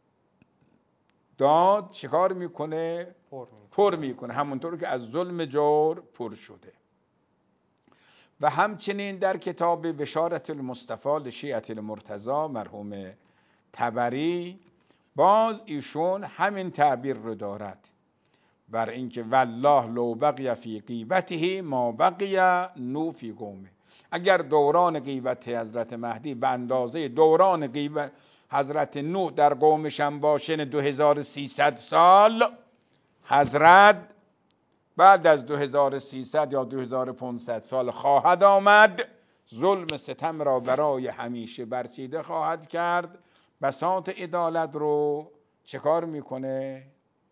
D: داد چیکار میکنه؟ پر میکنه، همونطور که از ظلم جور پر شده. و همچنین در کتاب بشارت المصطفى لشیعة المرتضی مرحوم طبری باز ایشون همین تعبیر رو دارد. بر اینکه والله لو بقی فی غیبته ما بقی نوح فی قومه، اگر دوران غیبت حضرت مهدی به اندازه دوران غیبت حضرت نوح در قومش هم باشه دو هزار و سیصد سال، حضرت بعد از دو هزار و سیصد یا دو هزار و پانصد سال خواهد آمد، ظلم ستم را برای همیشه برچیده خواهد کرد، بساط عدالت رو چه کار میکنه؟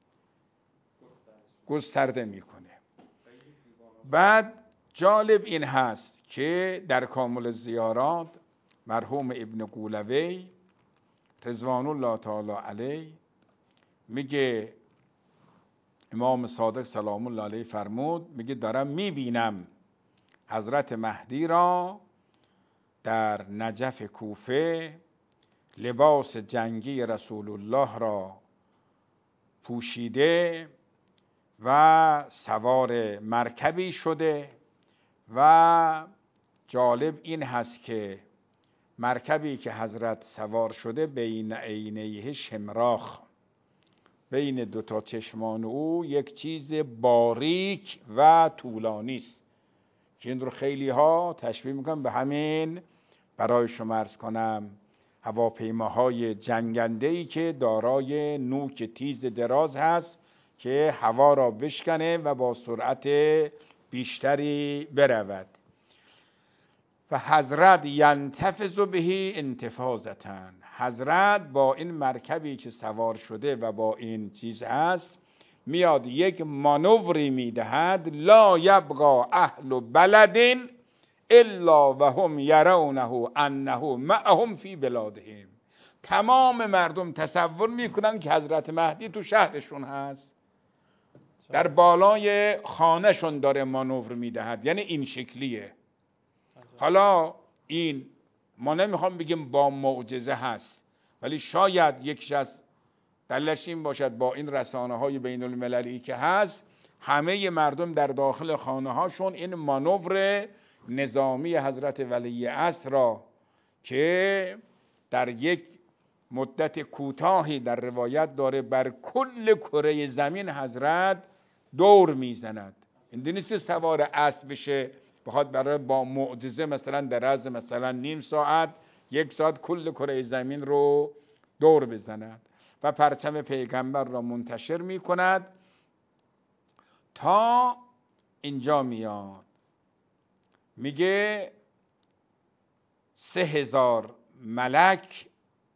D: گسترده میکنه. بعد جالب این هست که در کامل الزیارات مرحوم ابن قولوی رضوان الله تعالی علیه میگه امام صادق سلام الله علیه فرمود، میگه دارم میبینم حضرت مهدی را در نجف کوفه لباس جنگی رسول الله را پوشیده و سوار مرکبی شده و جالب این هست که مرکبی که حضرت سوار شده بین عینیه شمراخ، بین دو تا چشمان او یک چیز باریک و طولانی است که این رو خیلی ها تشبیه میکنن به همین، برای شما عرض کنم، هواپیماهای جنگنده‌ای که دارای نوک تیز دراز هست که هوا را بشکنه و با سرعت بیشتری برود. و حضرت ینتفض به انتفاضتن، حضرت با این مرکبی که سوار شده و با این چیز هست میاد یک مانوری میدهد، لا یبقى اهل بلد الا وهم یرونه انه معهم فی بلادهم. تمام مردم تصور میکنن که حضرت مهدی تو شهرشون هست، در بالای خانهشون داره مانور میدهد، یعنی این شکلیه. حالا این ما نمیخوام بگیم با معجزه هست، ولی شاید یکیش از دلش این باشد با این رسانه های بین المللی که هست، همه مردم در داخل خانه هاشون این مانور نظامی حضرت ولی عصر را که در یک مدت کوتاهی در روایت داره بر کل کره زمین حضرت دور میزند. این نیست سوار اسب بشه بخواد برای با معجزه مثلا در عرض مثلا نیم ساعت یک ساعت کل کره زمین رو دور بزند و پرچم پیغمبر را منتشر می کند تا اینجا میاد. میگه سه هزار ملک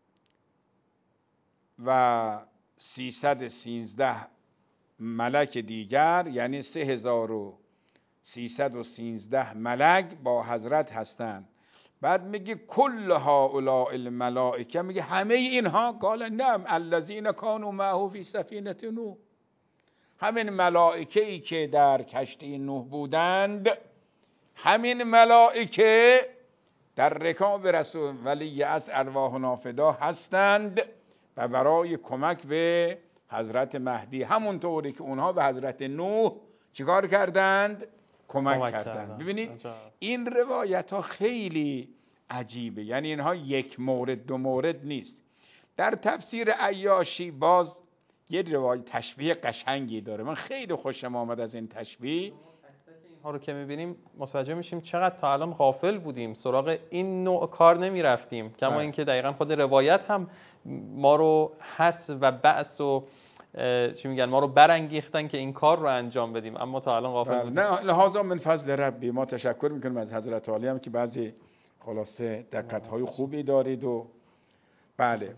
D: و سیصد و سیزده ملک دیگر، یعنی سه هزار و سیصد و سیزده ملک با حضرت هستند. بعد میگه کل هؤلاء الملائکه، میگه همه اینها، قال نعم الذین کانوا معه فی سفینه نوح، همین ملائکه ای که در کشتی نوح بودند، همین ملائکه در رکاب رسول ولی عصر ارواح نافدا هستند و برای کمک به حضرت مهدی، همونطوری که اونها به حضرت نوح چیکار کردند؟ کمک, کمک کردند. کردند. ببینید عجب. این روایت ها خیلی عجیبه، یعنی اینها یک مورد دو مورد نیست. در تفسیر عیاشی باز یه روایت تشبیه قشنگی داره، من خیلی خوشم آمد از این تشبیه.
C: اینها رو که میبینیم متوجه میشیم چقدر تا الان غافل بودیم، سراغ این نوع کار نمیرفتیم، کما اینکه دقیقاً خود روایت هم ما رو حس و بعث و چی میگن ما رو برانگیختن که این کار رو انجام بدیم، اما تا الان غافل بودیم.
D: نه لحاظا من فضل ربی ما تشکر میکنیم از حضرت عالی هم که بعضی خلاصه دقت‌های خوبی دارید. و بله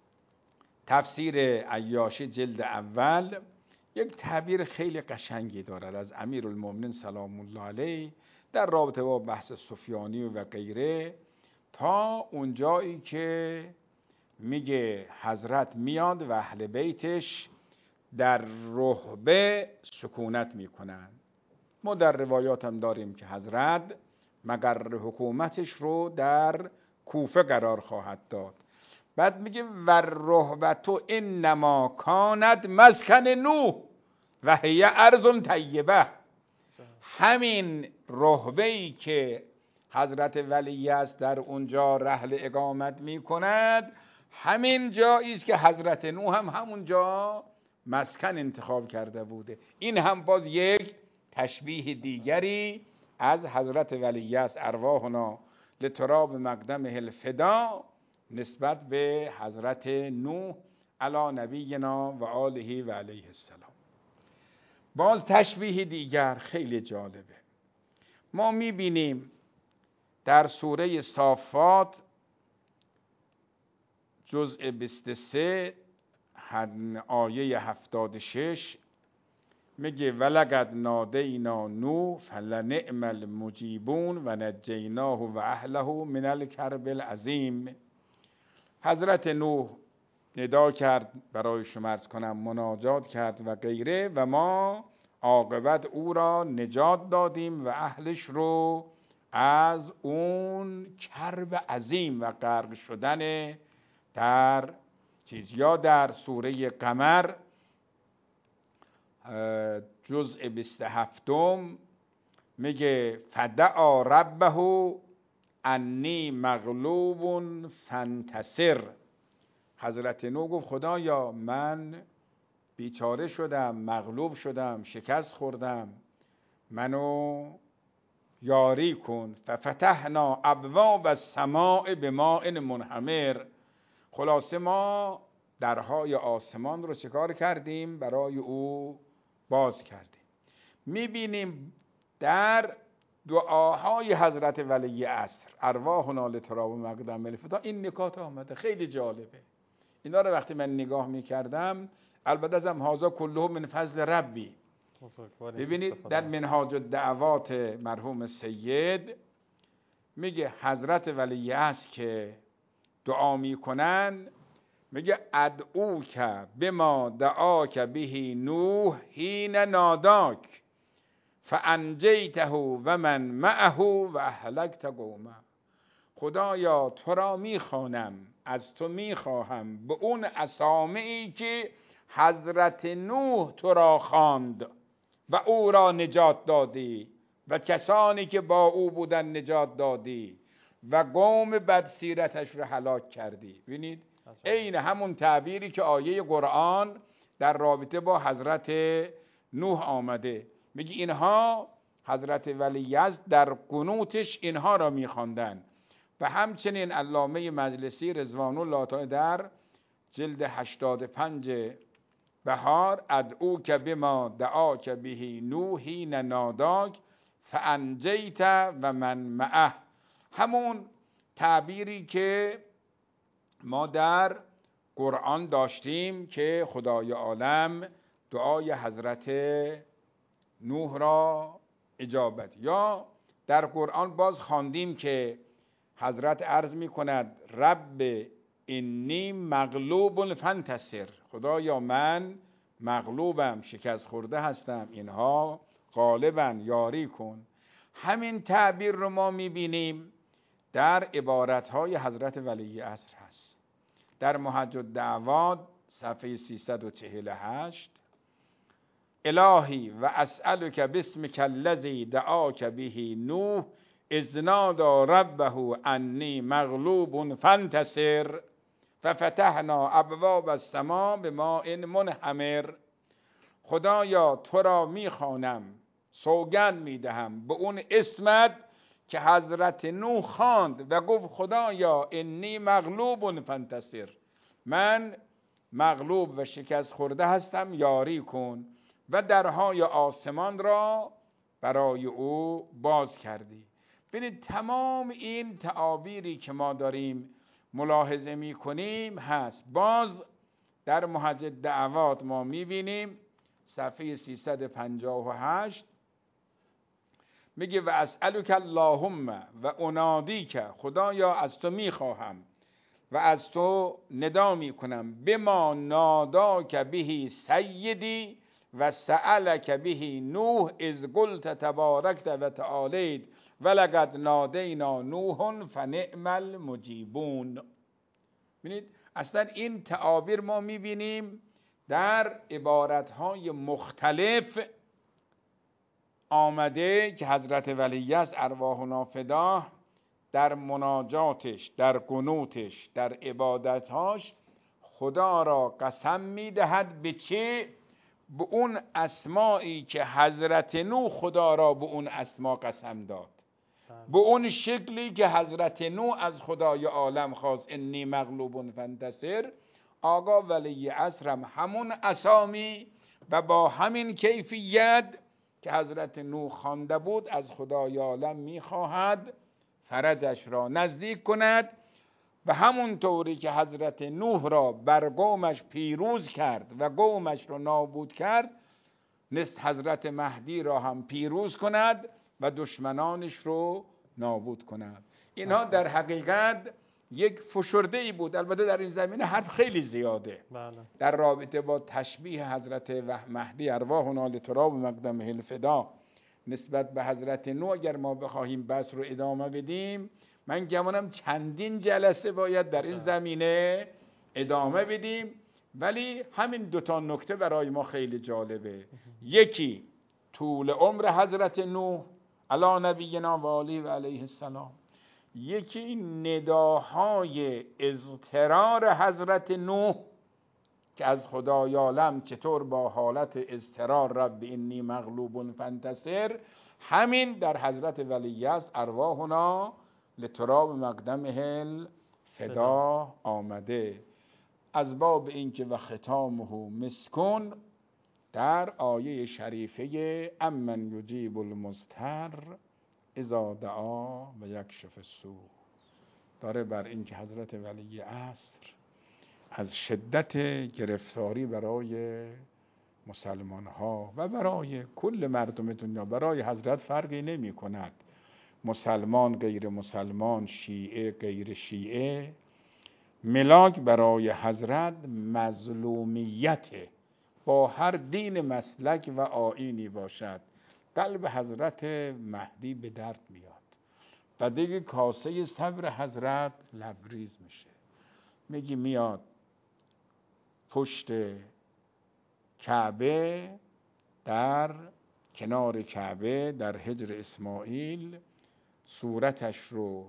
D: تفسیر عیاشی جلد اول یک تعبیر خیلی قشنگی دارد از امیرالمومنین سلام الله علیه در رابطه با بحث سفیانی و غیره، تا اونجایی که میگه حضرت میاد و اهل بیتش در رهبه سکونت میکنن. ما در روایات هم داریم که حضرت مقر حکومتش رو در کوفه قرار خواهد داد. بعد میگه و رهبتو انما کانت مسکن نوح و هی ارض طیبه، همین رهبه‌ای که حضرت ولی است در اونجا رحل اقامت میکند، همین جایی است که حضرت نوح هم همونجا مسکن انتخاب کرده بوده. این هم باز یک تشبیه دیگری از حضرت ولی است، ارواحنا لتراب مقدمه الفدا، نسبت به حضرت نوح علی نبینا و آله و علیه السلام. باز تشبیه دیگر خیلی جالبه. ما میبینیم در سوره صافات جزء بیست و سه آیه هفتاد و شش میگه ولقد نادینا نوح فلنعم المجیبون و نجیناه و اهله من الکرب العظیم. حضرت نوح ندا کرد، برای شما عرض کنم مناجات کرد و غیره، و ما عاقبت او را نجات دادیم و اهلش رو از اون کرب عظیم و غرق شدن در چیز. یا در سوره قمر جزء بیست و هفت میگه فدعا ربه انی مغلوب فانتصر. حضرت نوح گفت خدایا من بیچاره شدم، مغلوب شدم، شکست خوردم، منو یاری کن. ففتحنا ابواب السماء بماء منهمر. خلاصه ما درهای آسمان رو چکار کردیم؟ برای او باز کردیم. میبینیم در دعاهای حضرت ولی عصر ارواحنا لتراب مقدم الفدا این نکات آمده، خیلی جالبه. اینا رو وقتی من نگاه میکردم، البته ازم هازا کله من فضل ربی. ببینید در منهاج الدعوات مرحوم سید میگه حضرت ولی عصر که دعا میکنن، میگه ادعوک بما دعاک به نوح حین ناداک فانجیته و من معه و اهلکت قومه. خدایا تو را میخوانم، از تو میخواهم به اون اسامی که حضرت نوح تو را خواند و او را نجات دادی و کسانی که با او بودن نجات دادی و قوم بدسیرتش رو هلاک کردی. ببینید عین همون تعبیری که آیه قرآن در رابطه با حضرت نوح آمده. میگه اینها حضرت ولی یزد در قنوتش اینها را میخواندن. و همچنین علامه مجلسی رضوان الله تعالی در جلد هشتاد و پنج بهار ادعوک بما دعاک به نوح حین ناداک فانجیت و من معه، همون تعبیری که ما در قرآن داشتیم که خدای عالم دعای حضرت نوح را اجابت. یا در قرآن باز خواندیم که حضرت عرض می کند رب انی مغلوب فانتصر. خدایا من مغلوبم، شکست خورده هستم، اینها غالبن، یاری کن. همین تعبیر رو ما می بینیم در عبارتهای حضرت ولی عصر هست. در محج الدعوات صفحه سیصد و چهل و هشت الهی و اسألک باسمک الذی دعاک به نوح اذ نادی ربه انی مغلوب فانتصر ففتحنا ابواب السماء بماء منهمر. خدایا تو را میخوانم، سوگند میدهم به اون اسمت که حضرت نوح خواند و گفت خدایا انی مغلوب فانتصر، من مغلوب و شکست خورده هستم، یاری کن. و درهای آسمان را برای او باز کردی. ببینید تمام این تعابیری که ما داریم ملاحظه می کنیم هست. باز در محج الدعوات ما می بینیم صفحه سیصد و پنجاه و هشت میگه و اسألک اللهم و انادیک، خدایا از تو می خواهم و از تو ندا می کنم بما ناداک به سیدی و سألک به نوح اذ قلت تبارکت و تعالیت ولقد نادینا نوح فنعم المجیبون. ببینید اصلا این تعابیر ما میبینیم در عبارتهای مختلف آمده که حضرت ولی است ارواحنا فداه در مناجاتش، در قنوتش، در عبادتهاش خدا را قسم میدهد به چه؟ به اون اسمایی که حضرت نوح خدا را به اون اسما قسم داد، به اون شکلی که حضرت نوح از خدای عالم خواست انی مغلوب فانتصر، آقا ولی عصر هم همون اسامی و با همین کیفیت که حضرت نوح خوانده بود از خدای عالم میخواهد فرجش را نزدیک کند، و همون طوری که حضرت نوح را بر قومش پیروز کرد و قومش را نابود کرد، نست حضرت مهدی را هم پیروز کند و دشمنانش رو نابود کند. اینها در حقیقت یک فشرده ای بود. البته در این زمینه حرف خیلی زیاده
C: بله.
D: در رابطه با تشبیه حضرت مهدی ارواحنا لتراب مقدمه الفدا نسبت به حضرت نوح. اگر ما بخواهیم بحث رو ادامه بدیم، من گمانم چندین جلسه باید در این زمینه ادامه بدیم، ولی همین دوتا نکته برای ما خیلی جالبه. یکی طول عمر حضرت نوح علی نبینا و آله و علیه السلام، یکی نداهای اضطرار حضرت نوح که از خدای عالم چطور با حالت اضطرار رب انی مغلوب فانتصر، همین در حضرت ولی است ارواحنا لتراب مقدمه الفدا آمده. از باب اینکه و ختامه مسکون در آیه شریفه امن یجیب المضطر اذا دعا و یکشف السوء داره بر اینکه حضرت ولی عصر از شدت گرفتاری برای مسلمان ها و برای کل مردم دنیا، برای حضرت فرقی نمی کند، مسلمان غیر مسلمان، شیعه غیر شیعه، ملاک برای حضرت مظلومیت با هر دین مسلک و آیینی باشد. قلب حضرت مهدی به درد میاد و دیگه کاسه صبر حضرت لبریز میشه. میگی میاد پشت کعبه، در کنار کعبه در حجر اسماعیل صورتش رو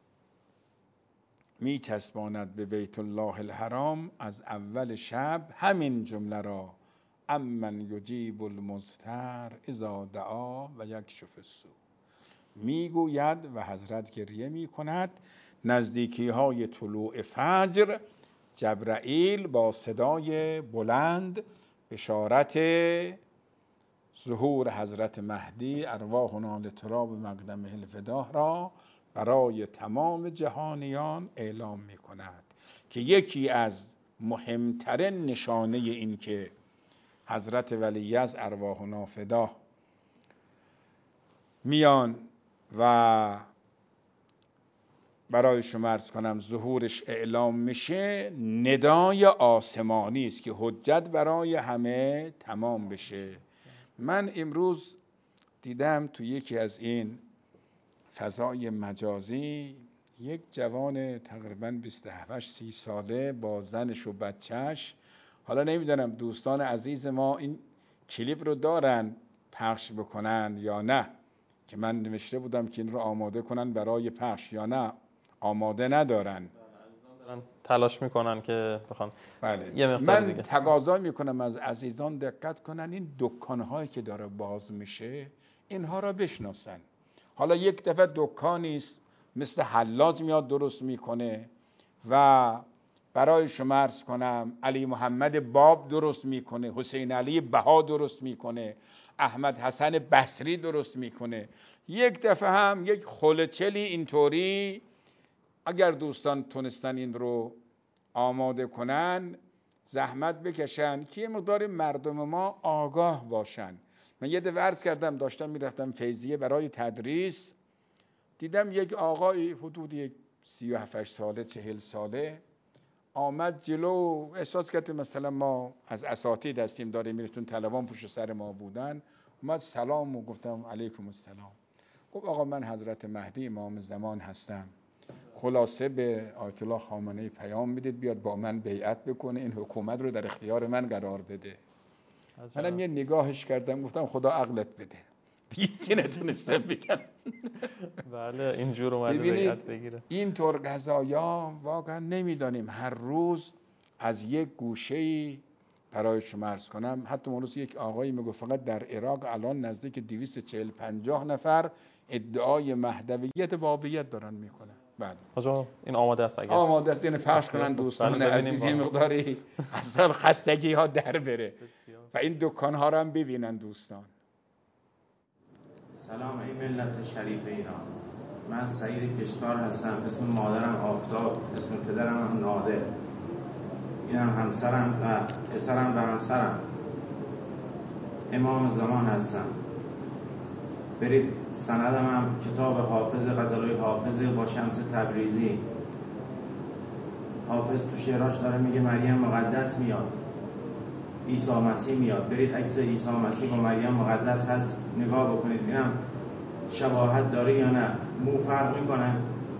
D: میچسباند به بیت الله الحرام. از اول شب همین جمله را امن یجیب المضطر اذا دعا و یکشف السوء میگوید و حضرت گریه میکند. نزدیکی های طلوع فجر جبرائیل با صدای بلند بشارت ظهور حضرت مهدی ارواحنا لتراب مقدمه الفدا را برای تمام جهانیان اعلام می کند که یکی از مهمترین نشانه این که حضرت ولی از ارواحنا فدا میان و برای شما عرض کنم ظهورش اعلام میشه، ندای آسمانی است که حجت برای همه تمام بشه. من امروز دیدم تو یکی از این فضای مجازی یک جوان تقریباً بیست و هفت سی ساله با زنش و بچهش، حالا نمیدونم دوستان عزیز ما این کلیپ رو دارن پخش بکنن یا نه، که من نوشته بودم که این رو آماده کنن برای پخش یا نه، آماده ندارن،
C: تلاش میکنن که بخوان.
D: بله.
C: یه مقدار
D: من
C: دیگه
D: تقاضا میکنم از عزیزان دقت کنن، این دکان‌هایی که داره باز میشه اینها را بشناسن. حالا یک دفعه دکانی است مثل حلاج میاد درست میکنه و برای شما عرض کنم علی محمد باب درست میکنه، حسین علی بها درست میکنه، احمد حسن بصری درست میکنه. یک دفعه هم یک خلچلی اینطوری اگر دوستان تونستن این رو آماده کنن، زحمت بکشن که یه مقدار مردم ما آگاه باشن. من یه دفعه عرض کردم داشتم میرفتم فیضیه برای تدریس، دیدم یک آقای حدود یک سی و هفت ساله چهل ساله آمد جلو، احساس کرد مثلا ما از اساتید هستیم داره میرتون طلبان پشت سر ما بودن، اومد سلام و گفتم علیکم السلام. گفت آقا من حضرت مهدی امام زمان هستم، خلاصه به آیت الله خامنه‌ای پیام بدید بیاد با من بیعت بکنه، این حکومت رو در اختیار من قرار بده. منم یه نگاهش کردم گفتم خدا عقلت بده، هیچی نتونستم بگم.
C: بله اینجور اومده بیعت بگیره.
D: این طور قضایا واقعا نمیدانیم، هر روز از یک گوشه‌ای برای شما عرض کنم، حتی اون روز یک آقایی میگه فقط در عراق الان نزدیک دویست و چهل پنجاه نفر ادعای مهدویت بابیت دارن میکنن. بله
C: آجا این آماده است اگر
D: آماده است، این پخش کنن دوستان عزیز، یه مقداری اصلا خستگی ها در بره و این دکان ها رو هم ببینن دوستان.
E: سلام ای ملت شریف ایران، من سعید کشتار هستم. اسم مادرم آفتاب، اسم پدرم هم نادر، اینم همسرم و پسرم و همسرم. امام زمان هستم. برید سندم هم کتاب حافظ، غزلهای حافظ با شمس تبریزی. حافظ تو شعراش داره میگه مریم مقدس میاد، عیسی مسیح میاد. برید عکس عیسی مسیح با مریم مقدس هست نگاه بکنید، اینم شباهت داره یا نه، مو فرق میکنه.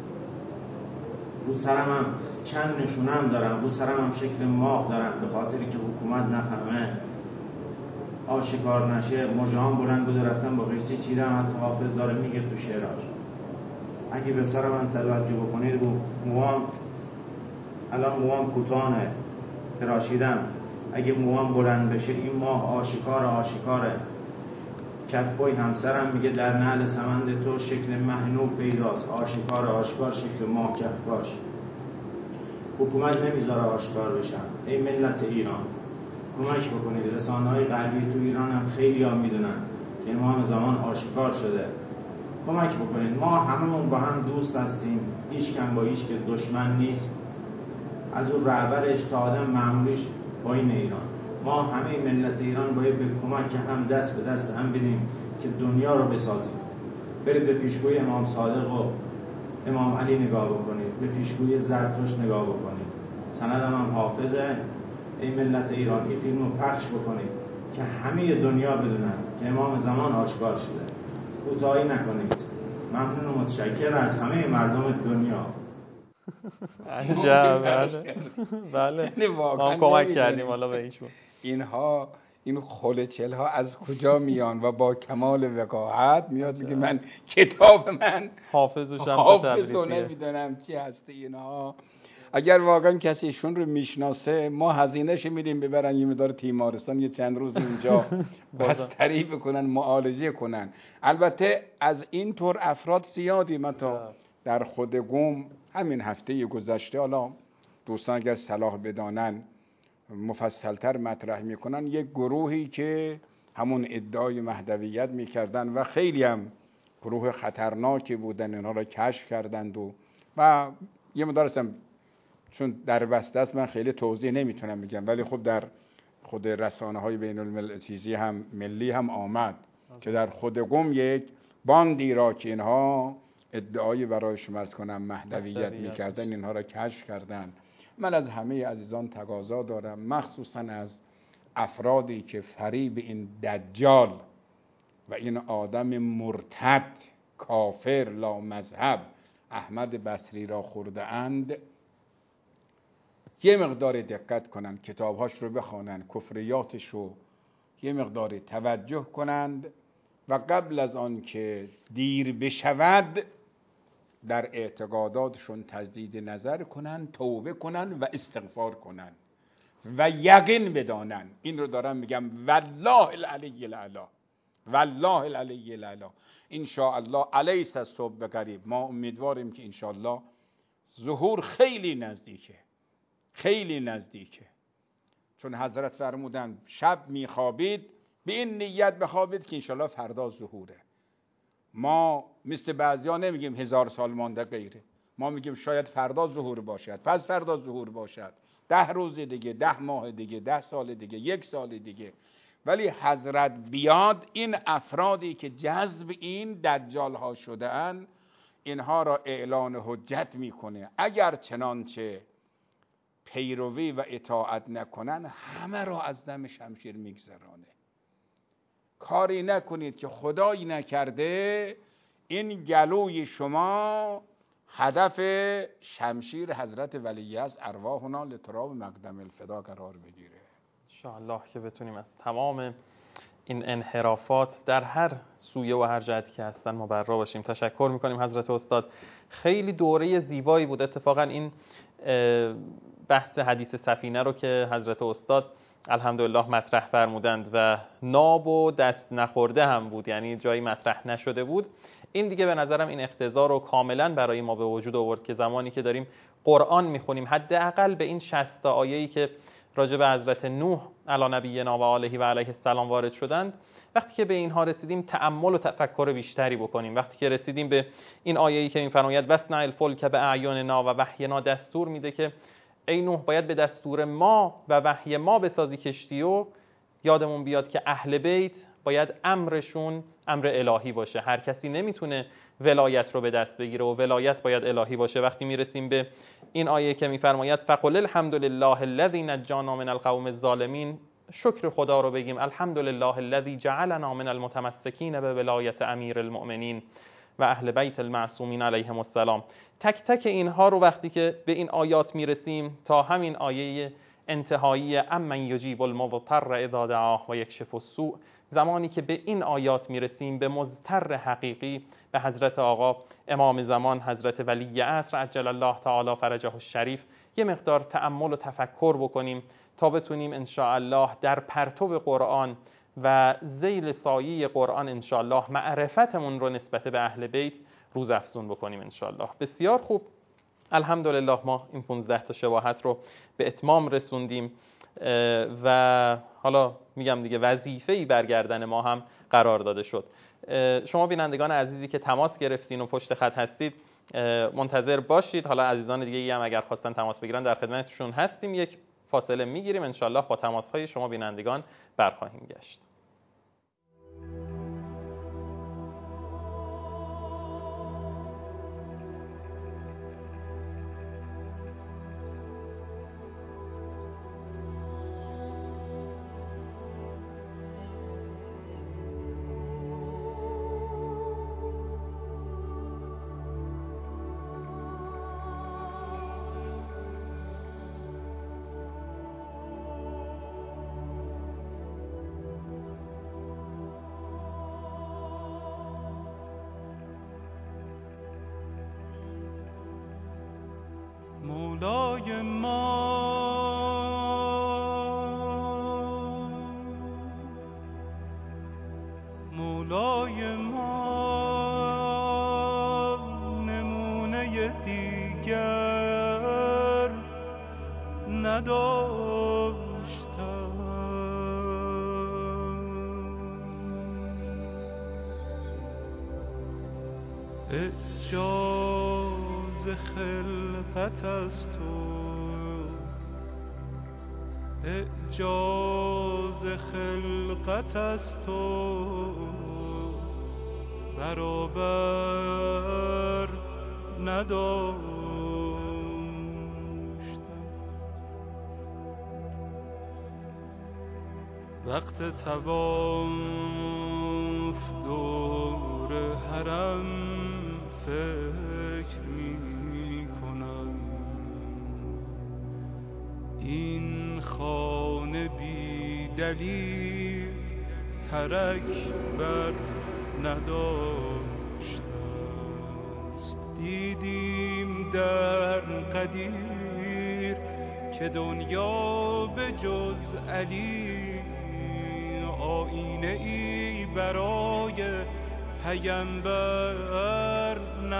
E: رو سرم هم چند نشونه هم دارم، رو سرم هم شکل ماه دارم، به خاطری که حکومت نفهمه، آشکار نشه. مژه‌ام بلند بوده رفتم با قشتی چیدم، حتی حافظ داره میگه تو شعراش. اگه به سر من توجه بکنید، رو موام الان موام کوتاهه تراشیدم، اگه موام بلند بشه این ماه آشکار آشکاره. کفپای همسرم میگه در نعل سمند تو شکل مهنو پیداست، آشکار آشکار شکل ماه کفپاش. حکومت نمیذاره آشکار بشن. ای ملت ایران کمک بکنید. رسانه‌های غربی تو ایران هم خیلی ها میدونن که امام زمان آشکار شده. کمک بکنید. ما هممون با هم دوست هستیم، هیچ کم با هیچ که دشمن نیست، از اون رهبرش تا آدم معمولیش پایین ایران. ما همه ملت ایران باید به کمک هم دست به دست هم بدیم که دنیا رو بسازیم. برید به پیشگوی امام صادق و امام علی نگاه بکنید، به پیشگوی زرتشت نگاه بکنید. سندم هم حافظه. ای ملت ایران این فیلم رو پخش بکنید که همه دنیا بدونن که امام زمان آشکار شده. کوتاهی نکنید. ممنون و متشکر از همه مردم دنیا.
C: عجب. بله بله ما کمک کردیم حالا به ایشون.
D: اینها این خلچل ها از کجا میان و با کمال وقاحت میاد میگه من کتاب من
C: حافظ و شمس
D: تبریزی نمیدونم چی هسته اینها. اگر واقعا کسی ایشون رو میشناسه ما هزینهش میدیم ببرن یه مقدار تیمارستان یه چند روز اینجا بستری بکنن، معالجه کنن. البته از این طور افراد زیادی، من تا در خود قم همین هفته گذشته، حالا دوستان اگر صلاح بدانن مفصلتر مطرح میکنن، یک گروهی که همون ادعای مهدویت میکردن و خیلی هم گروه خطرناکی بودن، اینها را کشف کردند و و یه مقدار هستم چون در بسته است من خیلی توضیح نمیتونم بگم، ولی خب در خود رسانه های بین الملل چیزی هم ملی هم آمد که در خود قم یک باندی را که اینها ادعای برای شما عرض کنم مهدویت میکردن اینها را کشف کردن. من از همه عزیزان تقاضا دارم، مخصوصا از افرادی که فریب این دجال و این آدم مرتد کافر لا مذهب احمد بصری را خورده اند، یه مقدار دقت کنن، کتابهاش رو بخوانن، کفریاتش رو یه مقدار توجه کنند و قبل از آن که دیر بشود در اعتقاداتشون تجدید نظر کنن، توبه کنن و استغفار کنن و یقین بدانن. این رو دارم میگم والله العلی الاعلی، والله العلی الاعلی، ان شاء الله الیس الصبح بقریب. ما امیدواریم که ان شاء الله ظهور خیلی نزدیکه، خیلی نزدیکه. چون حضرت فرمودن شب میخوابید به این نیت بخوابید که ان شاء الله فردا ظهوره. ما مثل بعضیا نمیگیم هزار سال مانده غیره، ما میگیم شاید فردا ظهور باشد، پس فردا ظهور باشد، ده روز دیگه، ده ماه دیگه، ده سال دیگه، یک سال دیگه. ولی حضرت بیاد این افرادی که جذب این دجال ها شده اند اینها را اعلان حجت میکنه. اگر چنانچه پیروی و اطاعت نکنن همه را از دم شمشیر میگذرانه. کاری نکنید که خدایی نکرده این گلوی شما هدف شمشیر حضرت ولی از ارواحنا لتراب مقدم الفدا قرار بگیره.
C: انشاءالله که بتونیم از تمام این انحرافات در هر سویه و هر جهتی که هستن مبرا باشیم. تشکر میکنیم حضرت استاد، خیلی دوره زیبایی بود. اتفاقا این بحث حدیث سفینه رو که حضرت استاد الحمدلله مطرح فرمودند و ناب و دست نخورده هم بود، یعنی جایی مطرح نشده بود. این دیگه به نظرم این اقتضا رو کاملا برای ما به وجود آورد که زمانی که داریم قرآن میخونیم، حداقل به این شصت آیه‌ای که راجع به حضرت نوح علی نبینا و آله و علیه السلام وارد شدند، وقتی که به اینها رسیدیم تأمل و تفکر بیشتری بکنیم. وقتی که رسیدیم به این آیه‌ای که می‌فرماید وصنع الفلک بأعیننا و وحینا، دستور میده که ای نوح باید به دستور ما و وحی ما بسازی کشتی، و یادمون بیاد که اهل بیت باید امرشون امر الهی باشه. هر کسی نمیتونه ولایت رو به دست بگیره و ولایت باید الهی باشه. وقتی میرسیم به این آیه که میفرماید فقل الحمد لله الذی نجانا من القوم الظالمین، شکر خدا رو بگیم الحمدلله الذی جعلنا من المتمسکین به ولایت امیر المؤمنین و اهل بیت المعصومین علیهم السلام. تک تک اینها رو وقتی که به این آیات میرسیم تا همین آیه انتهایی امن یجیب المضطر اذا دعاه و یکشف السوء، زمانی که به این آیات میرسیم به مضطر حقیقی، به حضرت آقا امام زمان حضرت ولی عصر عجل الله تعالی فرجه الشریف یه مقدار تأمل و تفکر بکنیم تا بتونیم ان شاء الله در پرتو قرآن و ذیل سایه قرآن ان شاء الله معرفتمون رو نسبت به اهل بیت روز افزون بکنیم ان شاء الله. بسیار خوب، الحمدلله ما این پانزده تا شباهت رو به اتمام رسوندیم و حالا میگم دیگه وظیفه‌ای برگردن ما هم قرار داده شد. شما بینندگان عزیزی که تماس گرفتین و پشت خط هستید منتظر باشید. حالا عزیزان دیگه هم اگر خواستن تماس بگیرن در خدمتشون هستیم. یک فاصله میگیریم، ان شاء الله با تماس‌های شما بینندگان برخواهیم گشت.
A: مولای ما مولای ما نمونه دیگر نداشتم، اعجاز خلقت از تو، اعجاز خلقت از تو برابر نداشتم. وقت طواف دور حرم فکر می کنم، این خانه بی دلیل ترک بر نداشته است. دیدیم در قدیر که دنیا به جز علی آینه ای برای پیامبر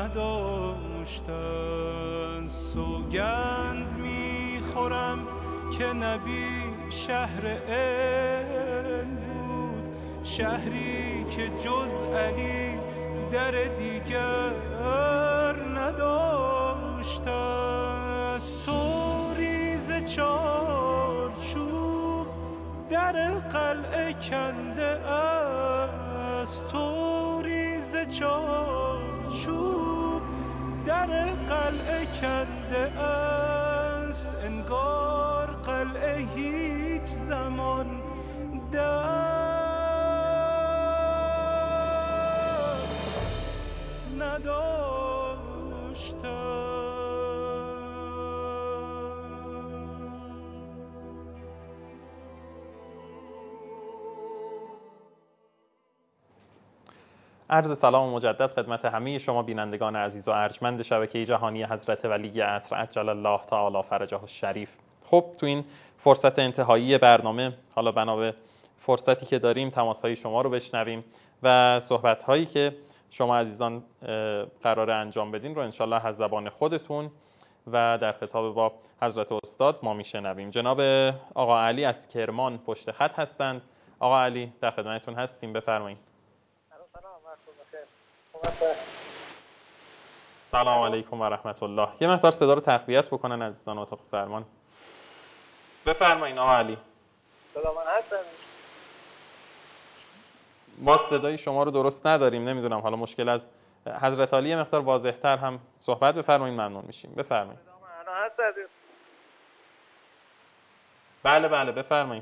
A: نداشتن. سوگند میخورم که نبی شهر علم بود، شهری که جز علی در دیگر نداشتن. سوریز چارچوب در قلعه کنده است، توریز چارچوب در قلعه کنده است. انگار قلعه هیچ زمان دست نداشتم.
C: عرض سلام مجدد خدمت همه شما بینندگان عزیز و ارجمند شبکه جهانی حضرت ولی عصر عجل الله تعالی فرجه الشریف. خب تو این فرصت انتهایی برنامه، حالا بنا به فرصتی که داریم تماس‌های شما رو بشنویم و صحبت‌هایی که شما عزیزان قراره انجام بدین رو انشالله از زبان خودتون و در خطاب با حضرت استاد ما میشنویم. جناب آقا علی از کرمان پشت خط هستند. آقا علی در خدمتتون هستیم، بفرمایید. سلام علیکم و رحمت الله. یه مقدار صدا رو تقویت بکنن عزیزان اتاق فرمان. بفرمایید آقا علی.
F: صدا من هستن؟
C: ما صدای شما رو درست نداریم، نمیدونم حالا مشکل از حضرت علی مقدار واضح‌تر هم صحبت بفرمایید ممنون میشیم. بفرمایید.
F: صدا من هست عزیز؟
C: بله بله بفرمایید.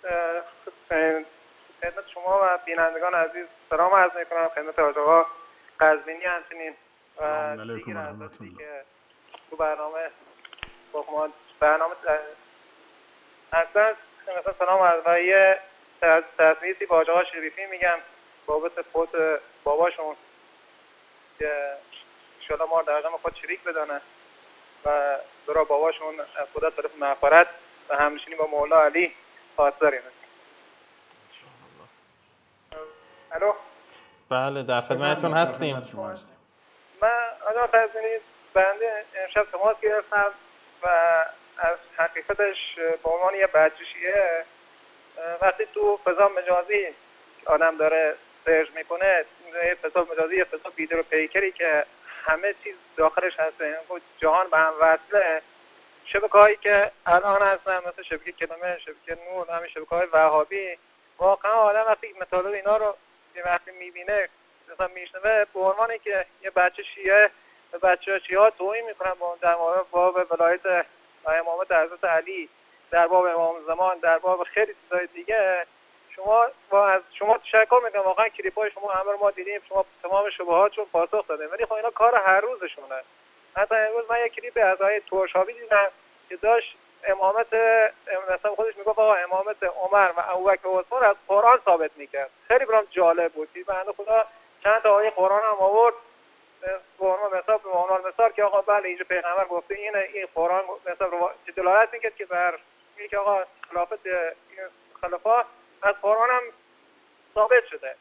F: خدمت شما و بینندگان عزیز سلام عرض می‌کنم، خدمت حاج آقا قزوینی همچنین و دیگر اساتیدی که تو برنامه با ما برنامه هستن. مثلا سلام عرض و یه تصمیتی با حاج آقا شریفی میگم بابت فوت باباشون که انشاءالله ما در غم خود شریک بدانه و برای باباشون از خدا طرف مغفرت و همنشینی با مولا علی خواست داریم. الو
C: بله در خدمتتون هستیم.
F: من آقا قزوینی بنده امشب تماس گرفتم و از حقیقتش به عنوان یه بچه شیعه وقتی تو فضا مجازی آدم داره سرچ میکنه، یه فضا مجازی یه فضا ویدیو و پیکری که همه چیز داخلش هست، جهان به هم وصله، شبکه هایی که الان هستن مثل شبکه کلمه، شبکه نور، همین شبکه های وهابی، واقعا آدم وقتی مطالب اینا رو یه وقتی میبینه مثلا میشنوه به عنوانی که یه بچه شیعه به بچه شیعه ها توهین میکنن در مورد باب ولایت و امامت حضرت علی، در باب امام زمان، در باب خیلی چیزای دیگه. شما با از شما تشکر میکنم، واقعا کلیپای شما همه رو ما دیدیم، شما تمام شبهاتشون پاسخ دادین، ولی خب اینا کار هر روزشونه. حتی امروز من یک کلیپ از آقای ترشابی دیدم که داشت امامت مثلا خودش میگفت آقا امامت عمر و ابوبکر و عثمان از قرآن ثابت میکرد. خیلی برام جالب بود. بنده خدا چند تا آیه قرآن هم آورد به عنوان مثال به عنوان مثال که آقا بله اینجا پیغمبر گفته این این قرآن مثلا چه دلالت میکرد که بر اینکه آقا خلافت خلفا از قرآن هم ثابت شده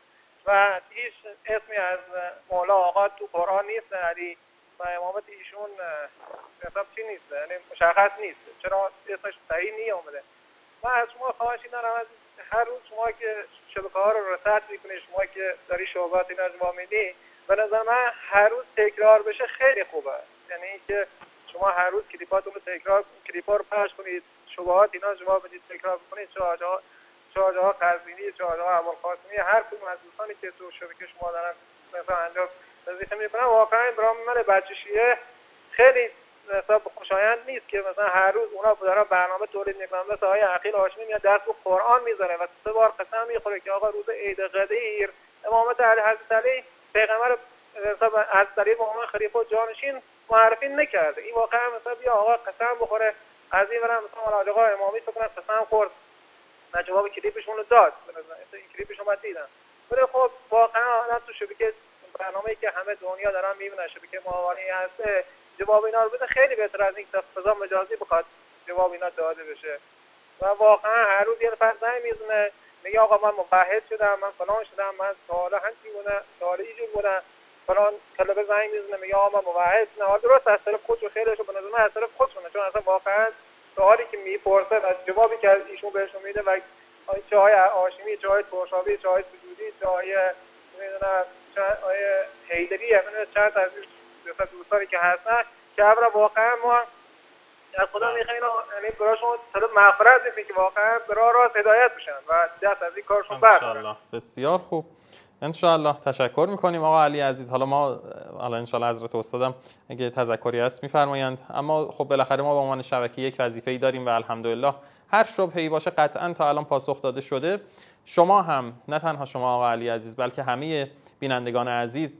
F: و هیچ اسمی از مولا آقا تو قرآن نیست، علی و امامت ایشون مثلا چی نیست، یعنی مشخص نیست، چرا اسمش صحیح نی اومده. من از شما خواهش دارم از هر روز شما که شبکه ها رو رصد میکنید، شما که داری شعبات اینا جواب میدی، به نظر من هر روز تکرار بشه خیلی خوبه. یعنی اینکه شما هر روز کلیپاتون رو تکرار کلیپا رو پخش کنید، شبهات اینا جواب بدید، تکرار کنید. چه آجا چه آجا قزوینی، چه آجا ابوالقاسمی، هر کدوم از دوستانی که تو شبکه شما دارن مثلا انجام وظیفه میکنن، واقعا برام من بچه شیعه خیلی حساب خوشایند نیست که مثلا هر روز اونا دارن برنامه تولید میکنن. مثلا آقای عقیل هاشمی میاد درس تو قرآن میذاره و سه بار قسم میخوره که آقا روز عید قدیر امامت علی حضرت علی پیغمبر حساب از طریق امام خلیفه و جانشین معرفی نکرده. این واقعا مثلا بیا آقا قسم بخوره از این برام مثلا آقا امامی فکر کنم قسم خورد و جواب کلیپشون رو داد. مثلا این کلیپشون من دیدم. ولی خب واقعا آدم تو شبکه برنامه‌ای که همه دنیا دارن میبینن شبکه ماهواره‌ای هست جواب اینا رو بده خیلی بهتر از این که فضا مجازی بخواد جواب اینا داده بشه. و واقعا هر روز یه نفر زنگ میزنه میگه آقا من موحد شدم، من فلان شدم، من سوالا همین بودم، سوالا اینجور بودم، فلان کلمه زنگ میزنه میگه آقا من موحد شدم. حالا درست از طرف خودش خیلیشو به نظر من از طرف خودشونه، چون اصلا واقعا سوالی که میپرسه و جوابی که ایشون بهشون میده و چه های هاشمی، چه های ترشابی، چه های سجودی، چه های نمیدونم چه های حیدری، همین چند از این دوستانی که هستن که اولا واقعا ما از خدا میخوایم یعنی براشون طلب مغفرت میکنیم که واقعا برای راست هدایت بشن و دست از این کارشون بردارن.
C: بسیار خوب، انشاءالله. تشکر میکنیم آقا علی عزیز. حالا ما حالا انشاءالله حضرت استادم اگه تذکری هست میفرمایند، اما خب بالاخره ما به عنوان شبکه یک وظیفه‌ای داریم و الحمدلله هر شبهه‌ای باشه قطعا تا الان پاسخ داده شده. شما هم نه تنها شما آقا علی عزیز بلکه همه بینندگان عزیز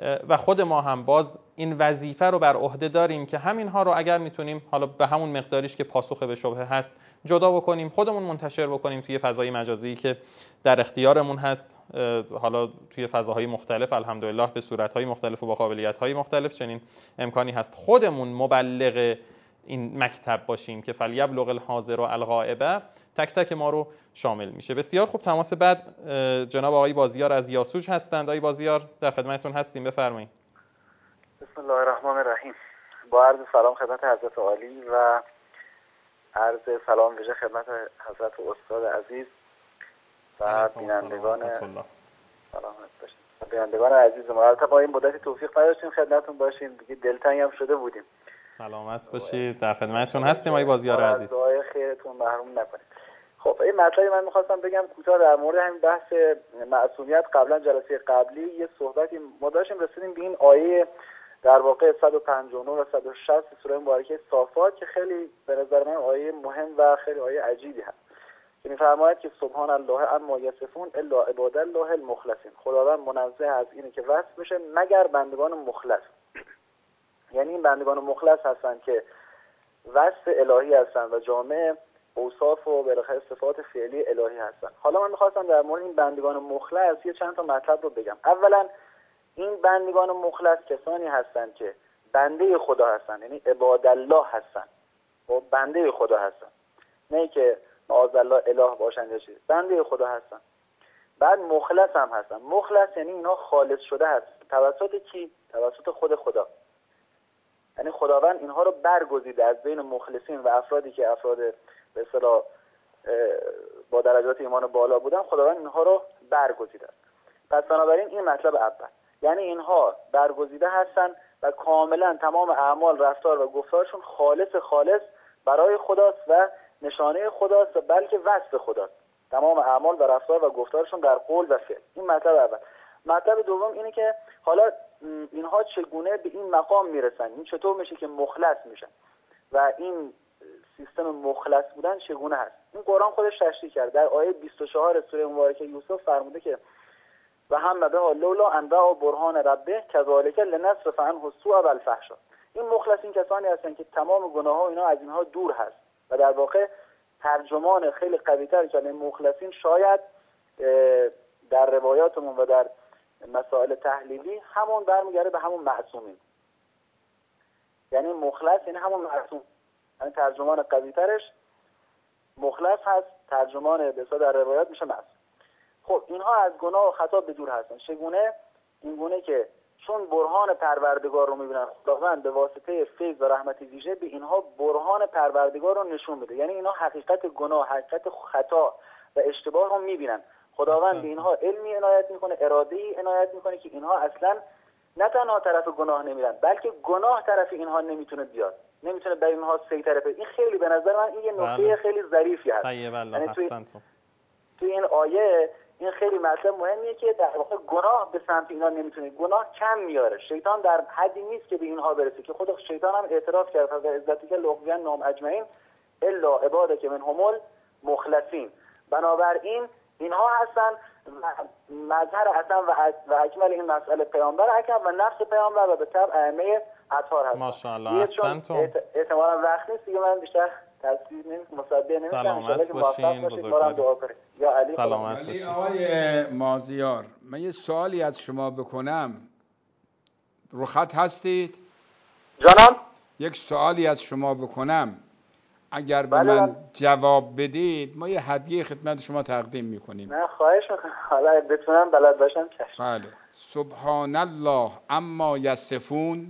C: و خود ما هم باز این وظیفه رو بر عهده داریم که همینها رو اگر میتونیم حالا به همون مقداریش که پاسخ به شبهه هست جدا بکنیم، خودمون منتشر بکنیم توی فضای مجازی که در اختیارمون هست، حالا توی فضاهای مختلف الحمدلله به صورتهای مختلف و با قابلیت‌های مختلف چنین امکانی هست. خودمون مبلغ این مکتب باشیم که فلیبلغ الحاضر و الغائب تک تک ما رو شامل میشه. بسیار خوب. تماس بعد جناب آقای بازیار از یاسوج هستند. آقای بازیار در خدمتتون هستیم، بفرمایید.
G: بسم الله الرحمن الرحیم. با عرض سلام خدمت حضرت عالی و عرض سلام ویژه خدمت حضرت استاد عزیز و بینندگان سلامت باشید. بینندگان عزیز ما، البته با این مدتی توفیق نداشتیم خدمتتون باشیم، دیگه دلتنگ هم شده بودیم.
C: سلامت باشید، در خدمتتون هستیم آقای بازیار عزیز.
G: دعای خیرتون محروم نکنید. خب این مطلبی من می‌خواستم بگم کوتاه در مورد همین بحث معصومیت. قبلا جلسه قبلی یه صحبتی ما داشتیم، رسیدیم به این آیه در واقع صد و پنجاه و نه و صد و شصت سوره مبارکه صافات که خیلی به نظر من آیه مهم و خیلی آیه عجیبی هست که می‌فرماید که سبحان الله عما یصفون الا عباد الله المخلصین. خداوند منزه از اینه که وصف بشه مگر بندگان مخلص. یعنی این بندگان مخلص هستن که وصف الهی هستن و جامع اوصاف و بالاخره صفات فعلی الهی هستن. حالا من می‌خواستم در مورد این بندگان مخلص یه چند تا مطلب رو بگم. اولا این بندگان مخلص کسانی هستند که بنده خدا هستند، یعنی عباد الله هستند و بنده خدا هستند، نه که معاذ الله اله باشند یا چیز، بنده خدا هستند. بعد مخلص هم هستند. مخلص یعنی اینا خالص شده هست توسط کی؟ توسط خود خدا. یعنی خداوند اینها رو برگزیده از بین مخلصین و افرادی که افراد به اصطلاح با درجات ایمان بالا بودن، خداوند اینها رو برگزیده. پس بنابراین این مطلب اول، یعنی اینها برگزیده هستن و کاملا تمام اعمال، رفتار و گفتارشون خالص خالص برای خداست و نشانه خداست، بلکه وصف خداست. تمام اعمال و رفتار و گفتارشون در قول و فعل. این مطلب اول. مطلب دوم اینه که حالا اینها چگونه به این مقام میرسن، این چطور میشه که مخلص میشن و این سیستم مخلص بودن چگونه هست. این قرآن خودش تشریح کرد. در آیه بیست و چهار سوره مبارکه یوسف فرموده که و هم به لولا ان را برهان ربه کذالک لنصرف عنه السوء والفحشاء. این مخلصین کسانی هستن که تمام گناه ها اینا از اینها دور هست و در واقع ترجمان خیلی قوی‌تر که مخلصین شاید در روایاتمون و در مسائل تحلیلی همون برمیگرده به همون معصومین. یعنی مخلص یعنی همون معصوم، یعنی ترجمان قوی‌ترش مخلص هست، ترجمان به اصطلاح در روایات میشه معصوم. خب اینها از گناه و خطا به دور هستن. چگونه؟ این گونه که چون برهان پروردگار رو میبینن، خداوند به واسطه فیض و رحمت ویژه به اینها برهان پروردگار رو نشون میده. یعنی اینها حقیقت گناه، حقیقت خطا و اشتباه رو میبینن. خداوند به اینها علمی عنایت میکنه، اراده‌ای عنایت میکنه که اینها اصلا نه تنها طرف گناه نمیرن، بلکه گناه طرف اینها نمیتونه بیاد، نمیتونه بر اینها سیطره کنه. این خیلی به نظر من این یه نکته خیلی ظریفی هست. یعنی توی توی این آیه این خیلی مطلب مهمیه که در واقع گناه به سمت اینا نمیتونه، گناه کم میاره. شیطان در حدی نیست که به اینها برسه که خود شیطان هم اعتراف کرد و عزتی که لغویان نام اجمعین الا عباده که من همول مخلصین. بنابراین اینها هستن مظهر اصلا و اکمل این مسئله پیامبر اکرم و نفس پیامبر و به طبع ائمه اطهار هستن.
C: ماشاءالله. احسنتم.
G: احتمالاً وقت نیست دیگه، من بیشتر تصویر نمی‌کنم، مصدق نمی‌کنم.
C: سلامت باشین بزرگوار.
G: یا علی
C: سلامت
D: ولی
C: باشین.
D: آقای مازیار، من یه سوالی از شما بکنم، رو خط هستید؟
G: جانم؟
D: یک سوالی از شما بکنم، اگر به
G: بله
D: من
G: بله.
D: جواب بدید ما یه هدیه خدمت شما تقدیم میکنیم.
G: نه خواهش میکنم، حالا بتونم بلد باشم چشم.
D: بله. سبحان الله اما یصفون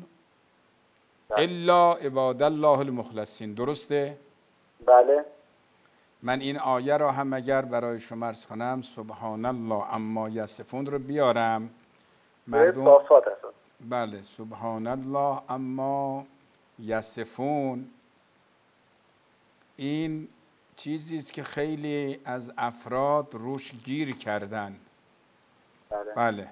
D: الا عباد الله المخلصین. درسته؟
G: بله.
D: من این آیه را هم اگر برای شما عرض کنم، سبحان الله اما یصفون رو بیارم،
G: مردم صافات هست.
D: بله. سبحان الله اما یصفون این چیزی است که خیلی از افراد روش گیر کردن.
G: بله.
D: بله.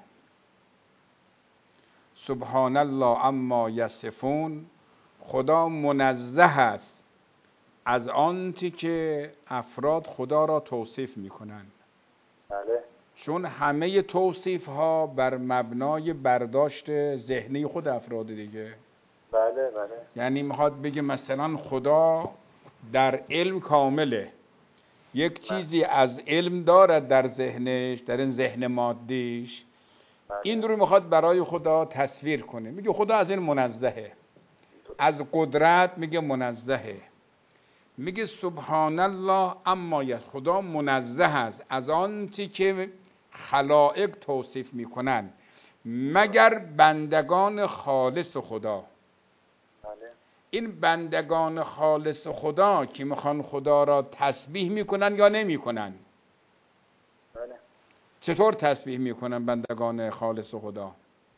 D: سبحان الله اما یصفون، خدا منزه است از آنچه که افراد خدا را توصیف میکنن.
G: بله.
D: چون همه توصیف ها بر مبنای برداشت ذهنی خود افراد دیگه.
G: بله بله.
D: یعنی میخواد بگه مثلا خدا در علم کامله، یک چیزی از علم دارد در ذهنش، در این ذهن مادیش، این رو میخواد برای خدا تصویر کنه. میگه خدا از این منزهه. از قدرت میگه منزهه. میگه سبحان الله اما یس، خدا منزه است از آن چی که خلائق توصیف میکنن مگر بندگان خالص خدا.
G: بله.
D: این بندگان خالص خدا که میخوان خدا را تسبیح میکنن یا نمیکنن؟
G: بله.
D: چطور تسبیح میکنن بندگان خالص خدا؟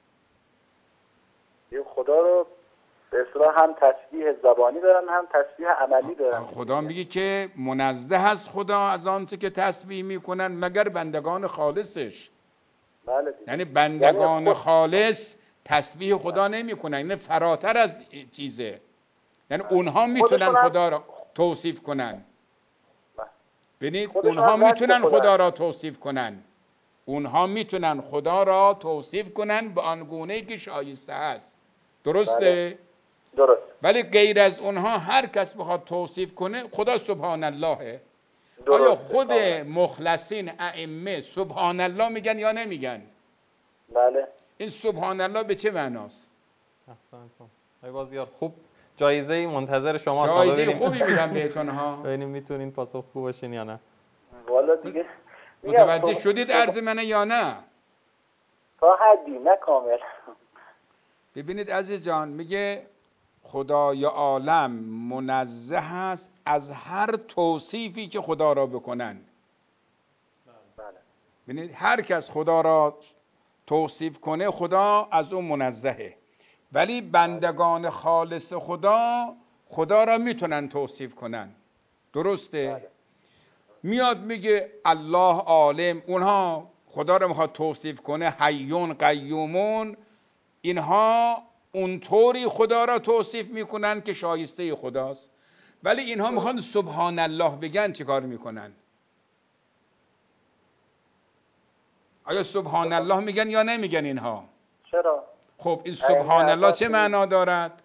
G: یه خدا رو به اصطلاح هم تسبیح زبانی دارن هم تسبیح عملی دارن.
D: خدا میگه که منزه است خدا از آنچه که تسبیح میکنن مگر بندگان خالصش.
G: بله دیگه.
D: یعنی بندگان
G: یعنی خود...
D: خالص تسبیح خدا نمیکنن، این فراتر از چیزه. یعنی اونها میتونن خدا را توصیف کنن. ببینید اونها میتونن خدا را توصیف کنن. اونها میتونن خدا را توصیف کنن به آن گونه‌ای که شایسته است. درسته؟
G: بله. درست.
D: ولی غیر از اونها هر کس بخواد توصیف کنه خدا سبحان اللهه.
G: درست.
D: آیا خود مخلصین ائمه سبحان الله میگن یا نمیگن؟
G: بله.
D: این سبحان الله به چه معناست؟
C: احسنتون. ای بازیار خوب جایزه منتظر شما.
D: جایزه خوبی میدم بهتون ها.
C: ببینیم میتونین پاسخگو باشین یا نه.
G: والا دیگه
D: متوجه شدید عرض منه یا نه؟
G: تا حدی نه کامل.
D: ببینید عزیز جان، میگه خدای عالم منزه است از هر توصیفی که خدا را بکنن.
G: بله.
D: ببینید هر کس خدا را توصیف کنه خدا از اون منزهه، ولی بندگان خالص خدا خدا را میتونن توصیف کنن. درسته؟
G: بله.
D: میاد میگه الله عالم، اونها خدا را میخواد توصیف کنه حیون قیومون، اینها اونطوری خدا را توصیف میکنن که شایسته خداست، ولی اینها میخوان سبحان الله بگن چه کار میکنن؟ آیا سبحان الله میگن یا نمیگن اینها؟
G: چرا؟
D: خب این سبحان الله چه معنا دارد؟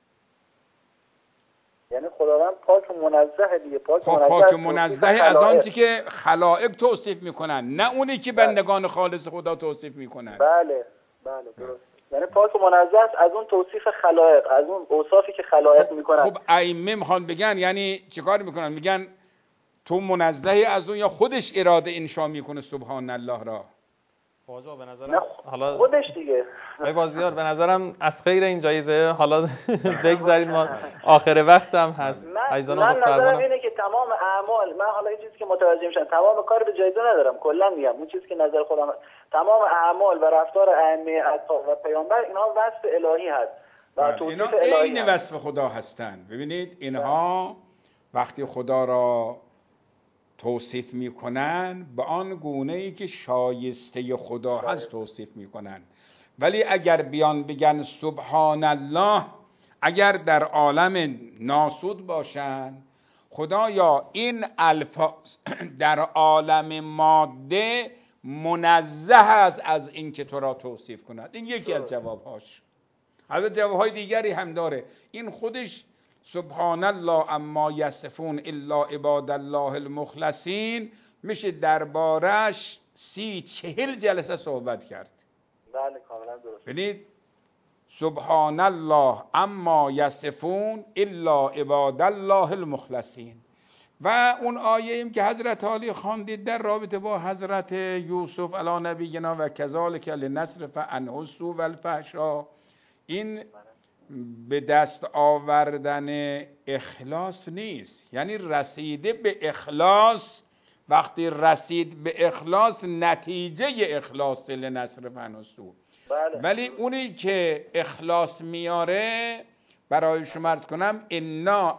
G: یعنی خداوند پاک و منزه دیگه. پاک
D: خب پاک و منزه از آنچه که خلائق توصیف میکنن، نه اونی که بندگان خالص خدا توصیف میکنن.
G: بله بله درست. یعنی پاک و منزه از اون توصیف خلائق، از اون اوصافی که خلائق میکنن.
D: خب ائمه میخوان بگن یعنی چیکار میکنن؟ میگن تو منزه از اون یا خودش اراده انشا میکنه سبحان الله را؟
C: واجا به نظرم حالا
G: خودش دیگه.
C: ای بازیار به نظرم از خیر این جایزه حالا بگذارید، ما آخر وقت هم هست.
G: من, من نظرم اینه که تمام اعمال، من حالا این چیزی که متوجه میشم تمام کار به جایزه ندارم، کلا میگم اون چیزی که نظر خودم، تمام اعمال و رفتار ائمه و پیامبر اینها وصف الهی هست و توصیف الهی.
D: این وصف خدا هستند. ببینید اینها وقتی خدا را توصیف میکنن به آن گونه‌ای که شایسته خدا هست توصیف میکنن، ولی اگر بیان بگن سبحان الله، اگر در عالم ناسود باشن خدایا این الفاظ در عالم ماده منزه است از این که تو را توصیف کند. این یکی از جوابهاش. از جوابهای دیگری هم داره. این خودش سبحان الله اما یصفون الا عباد الله المخلصین میشه دربارش سی چهل جلسه صحبت کرد.
G: بله کاملا درست.
D: ببینید سبحان الله اما یصفون الا عباد الله المخلصین. و اون آیه ایم که حضرت علی خواندید در رابطه با حضرت یوسف علی نبینا و کذالک لنصرف عنه السوء والفحشاء، این به دست آوردن اخلاص نیست، یعنی رسیده به اخلاص. وقتی رسید به اخلاص نتیجه اخلاص لنصرف عنه السوء.
G: بله.
D: ولی اونی که اخلاص میاره برای شما عرض کنم انا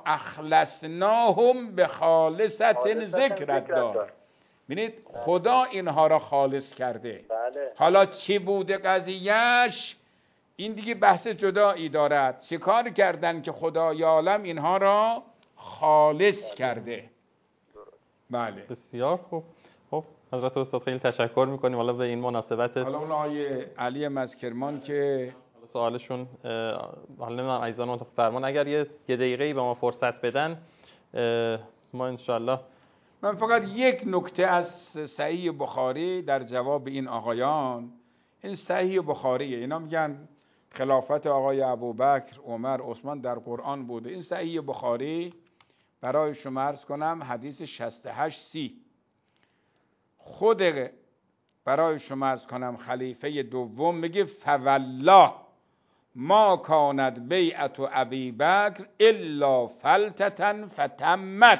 D: اخلصناهم به خالصت ذکرت دار. ببینید خدا اینها را خالص کرده.
G: بله.
D: حالا چی بوده قضیهش؟ این دیگه بحث جدایی دارد. چه کار کردن که خدای عالم اینها را خالص کرده؟ بله.
C: بسیار خوب. خب حضرت استاد خیلی تشکر میکنیم حالا به این مناسبت.
D: حالا اون آیه علی مذکرمان که
C: سوالشون حالا نمیدونم عزیزان منتخب فرمان اگر یه یه دقیقه‌ای به ما فرصت بدن ما انشالله.
D: من فقط یک نکته از صحیح بخاری در جواب این آقایان. این صحیح بخاریه. اینا میگن خلافت آقای ابوبکر، عمر، عثمان در قرآن بوده. این صحیح بخاری برای شما عرض کنم حدیث شصت و هشت سی. خود برای شما عرض کنم خلیفه دوم میگه فوالله ما کانت بیعت ابی بکر الا فلتة فتمت.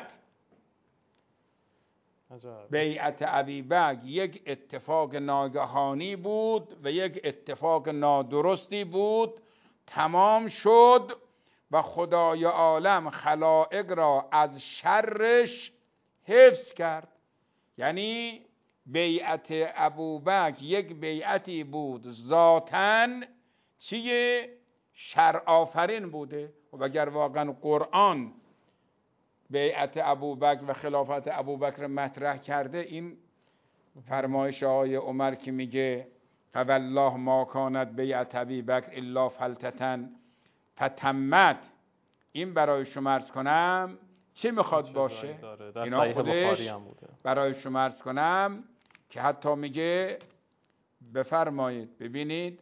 D: بیعت ابی بکر یک اتفاق ناگهانی بود و یک اتفاق نادرستی بود، تمام شد و خدای عالم خلائق را از شرش حفظ کرد. یعنی بیعت ابوبکر یک بیعتی بود ذاتاً چیه؟ شر آفرین بوده. و اگر واقعا قرآن بیعت ابوبکر و خلافت ابوبکر مطرح کرده، این فرمایش آقای عمر که میگه فوالله ما کانت بیعت ابی بکر الا فلتة فتمت، این برای شما عرض کنم چه میخواد باشه؟ اینا خودش برای شما عرض کنم که حتی میگه بفرمایید ببینید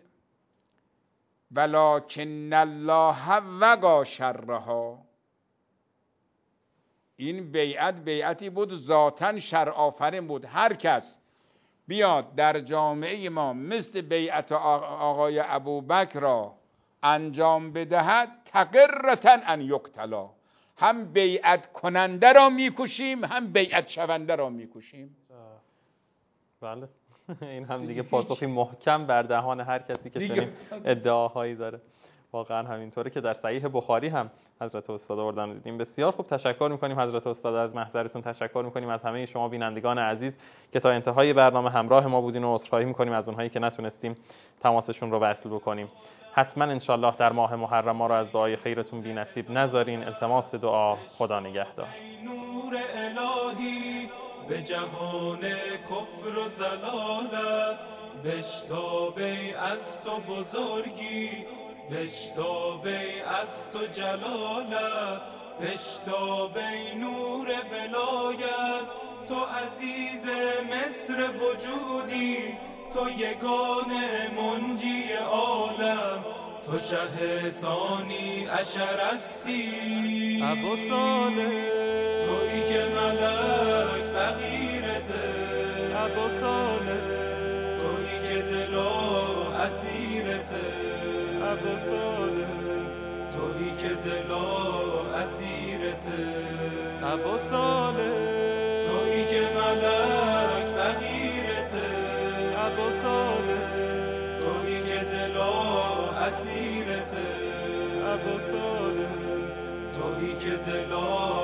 D: ولکن الله وقا شرها. این بیعت بیعتی بود ذاتاً شر آفرین بود. هر کس بیاد در جامعه ما مثل بیعت آقای ابوبکر را انجام بدهد تقرة ان یقتلا، هم بیعت کننده را میکشیم هم بیعت شونده را میکشیم.
C: بله این هم دیگه پاسخی محکم بر دهان هر کسی که چنین ادعاهایی داره. واقعا همینطوره که در صحیح بخاری هم حضرت استاد آوردن دیدیم. بسیار خوب، تشکر میکنیم حضرت استاد از محضرتون، تشکر میکنیم از همه شما بینندگان عزیز که تا انتهای برنامه همراه ما بودین و عذرخواهی میکنیم از اونهایی که نتونستیم تماسشون رو وصل بکنیم. حتما انشالله در ماه محرم ما رو از دعای خیرتون بی نصیب نذارین. التماس دعا، خدا نگهدار.
A: نور الهی به جهان کفر و ضلالت بشتابه از تو بزرگی، بشتابه از تو جلالت، بشتابه نور ولایت. تو عزیز مصر وجودی، تو یگانه منجی عالم، تو شه ثانی اشرستی ابو صالح، تویی که ملک فقیرته ابو صالح، تویی که دلا اسیرته ابو صالح، تویی که دلا اسیرته ابو صالح، تویی که ملک فقیرته ابو صالح، تویی که دلا اسیرته ابو صالح، تویی که دلا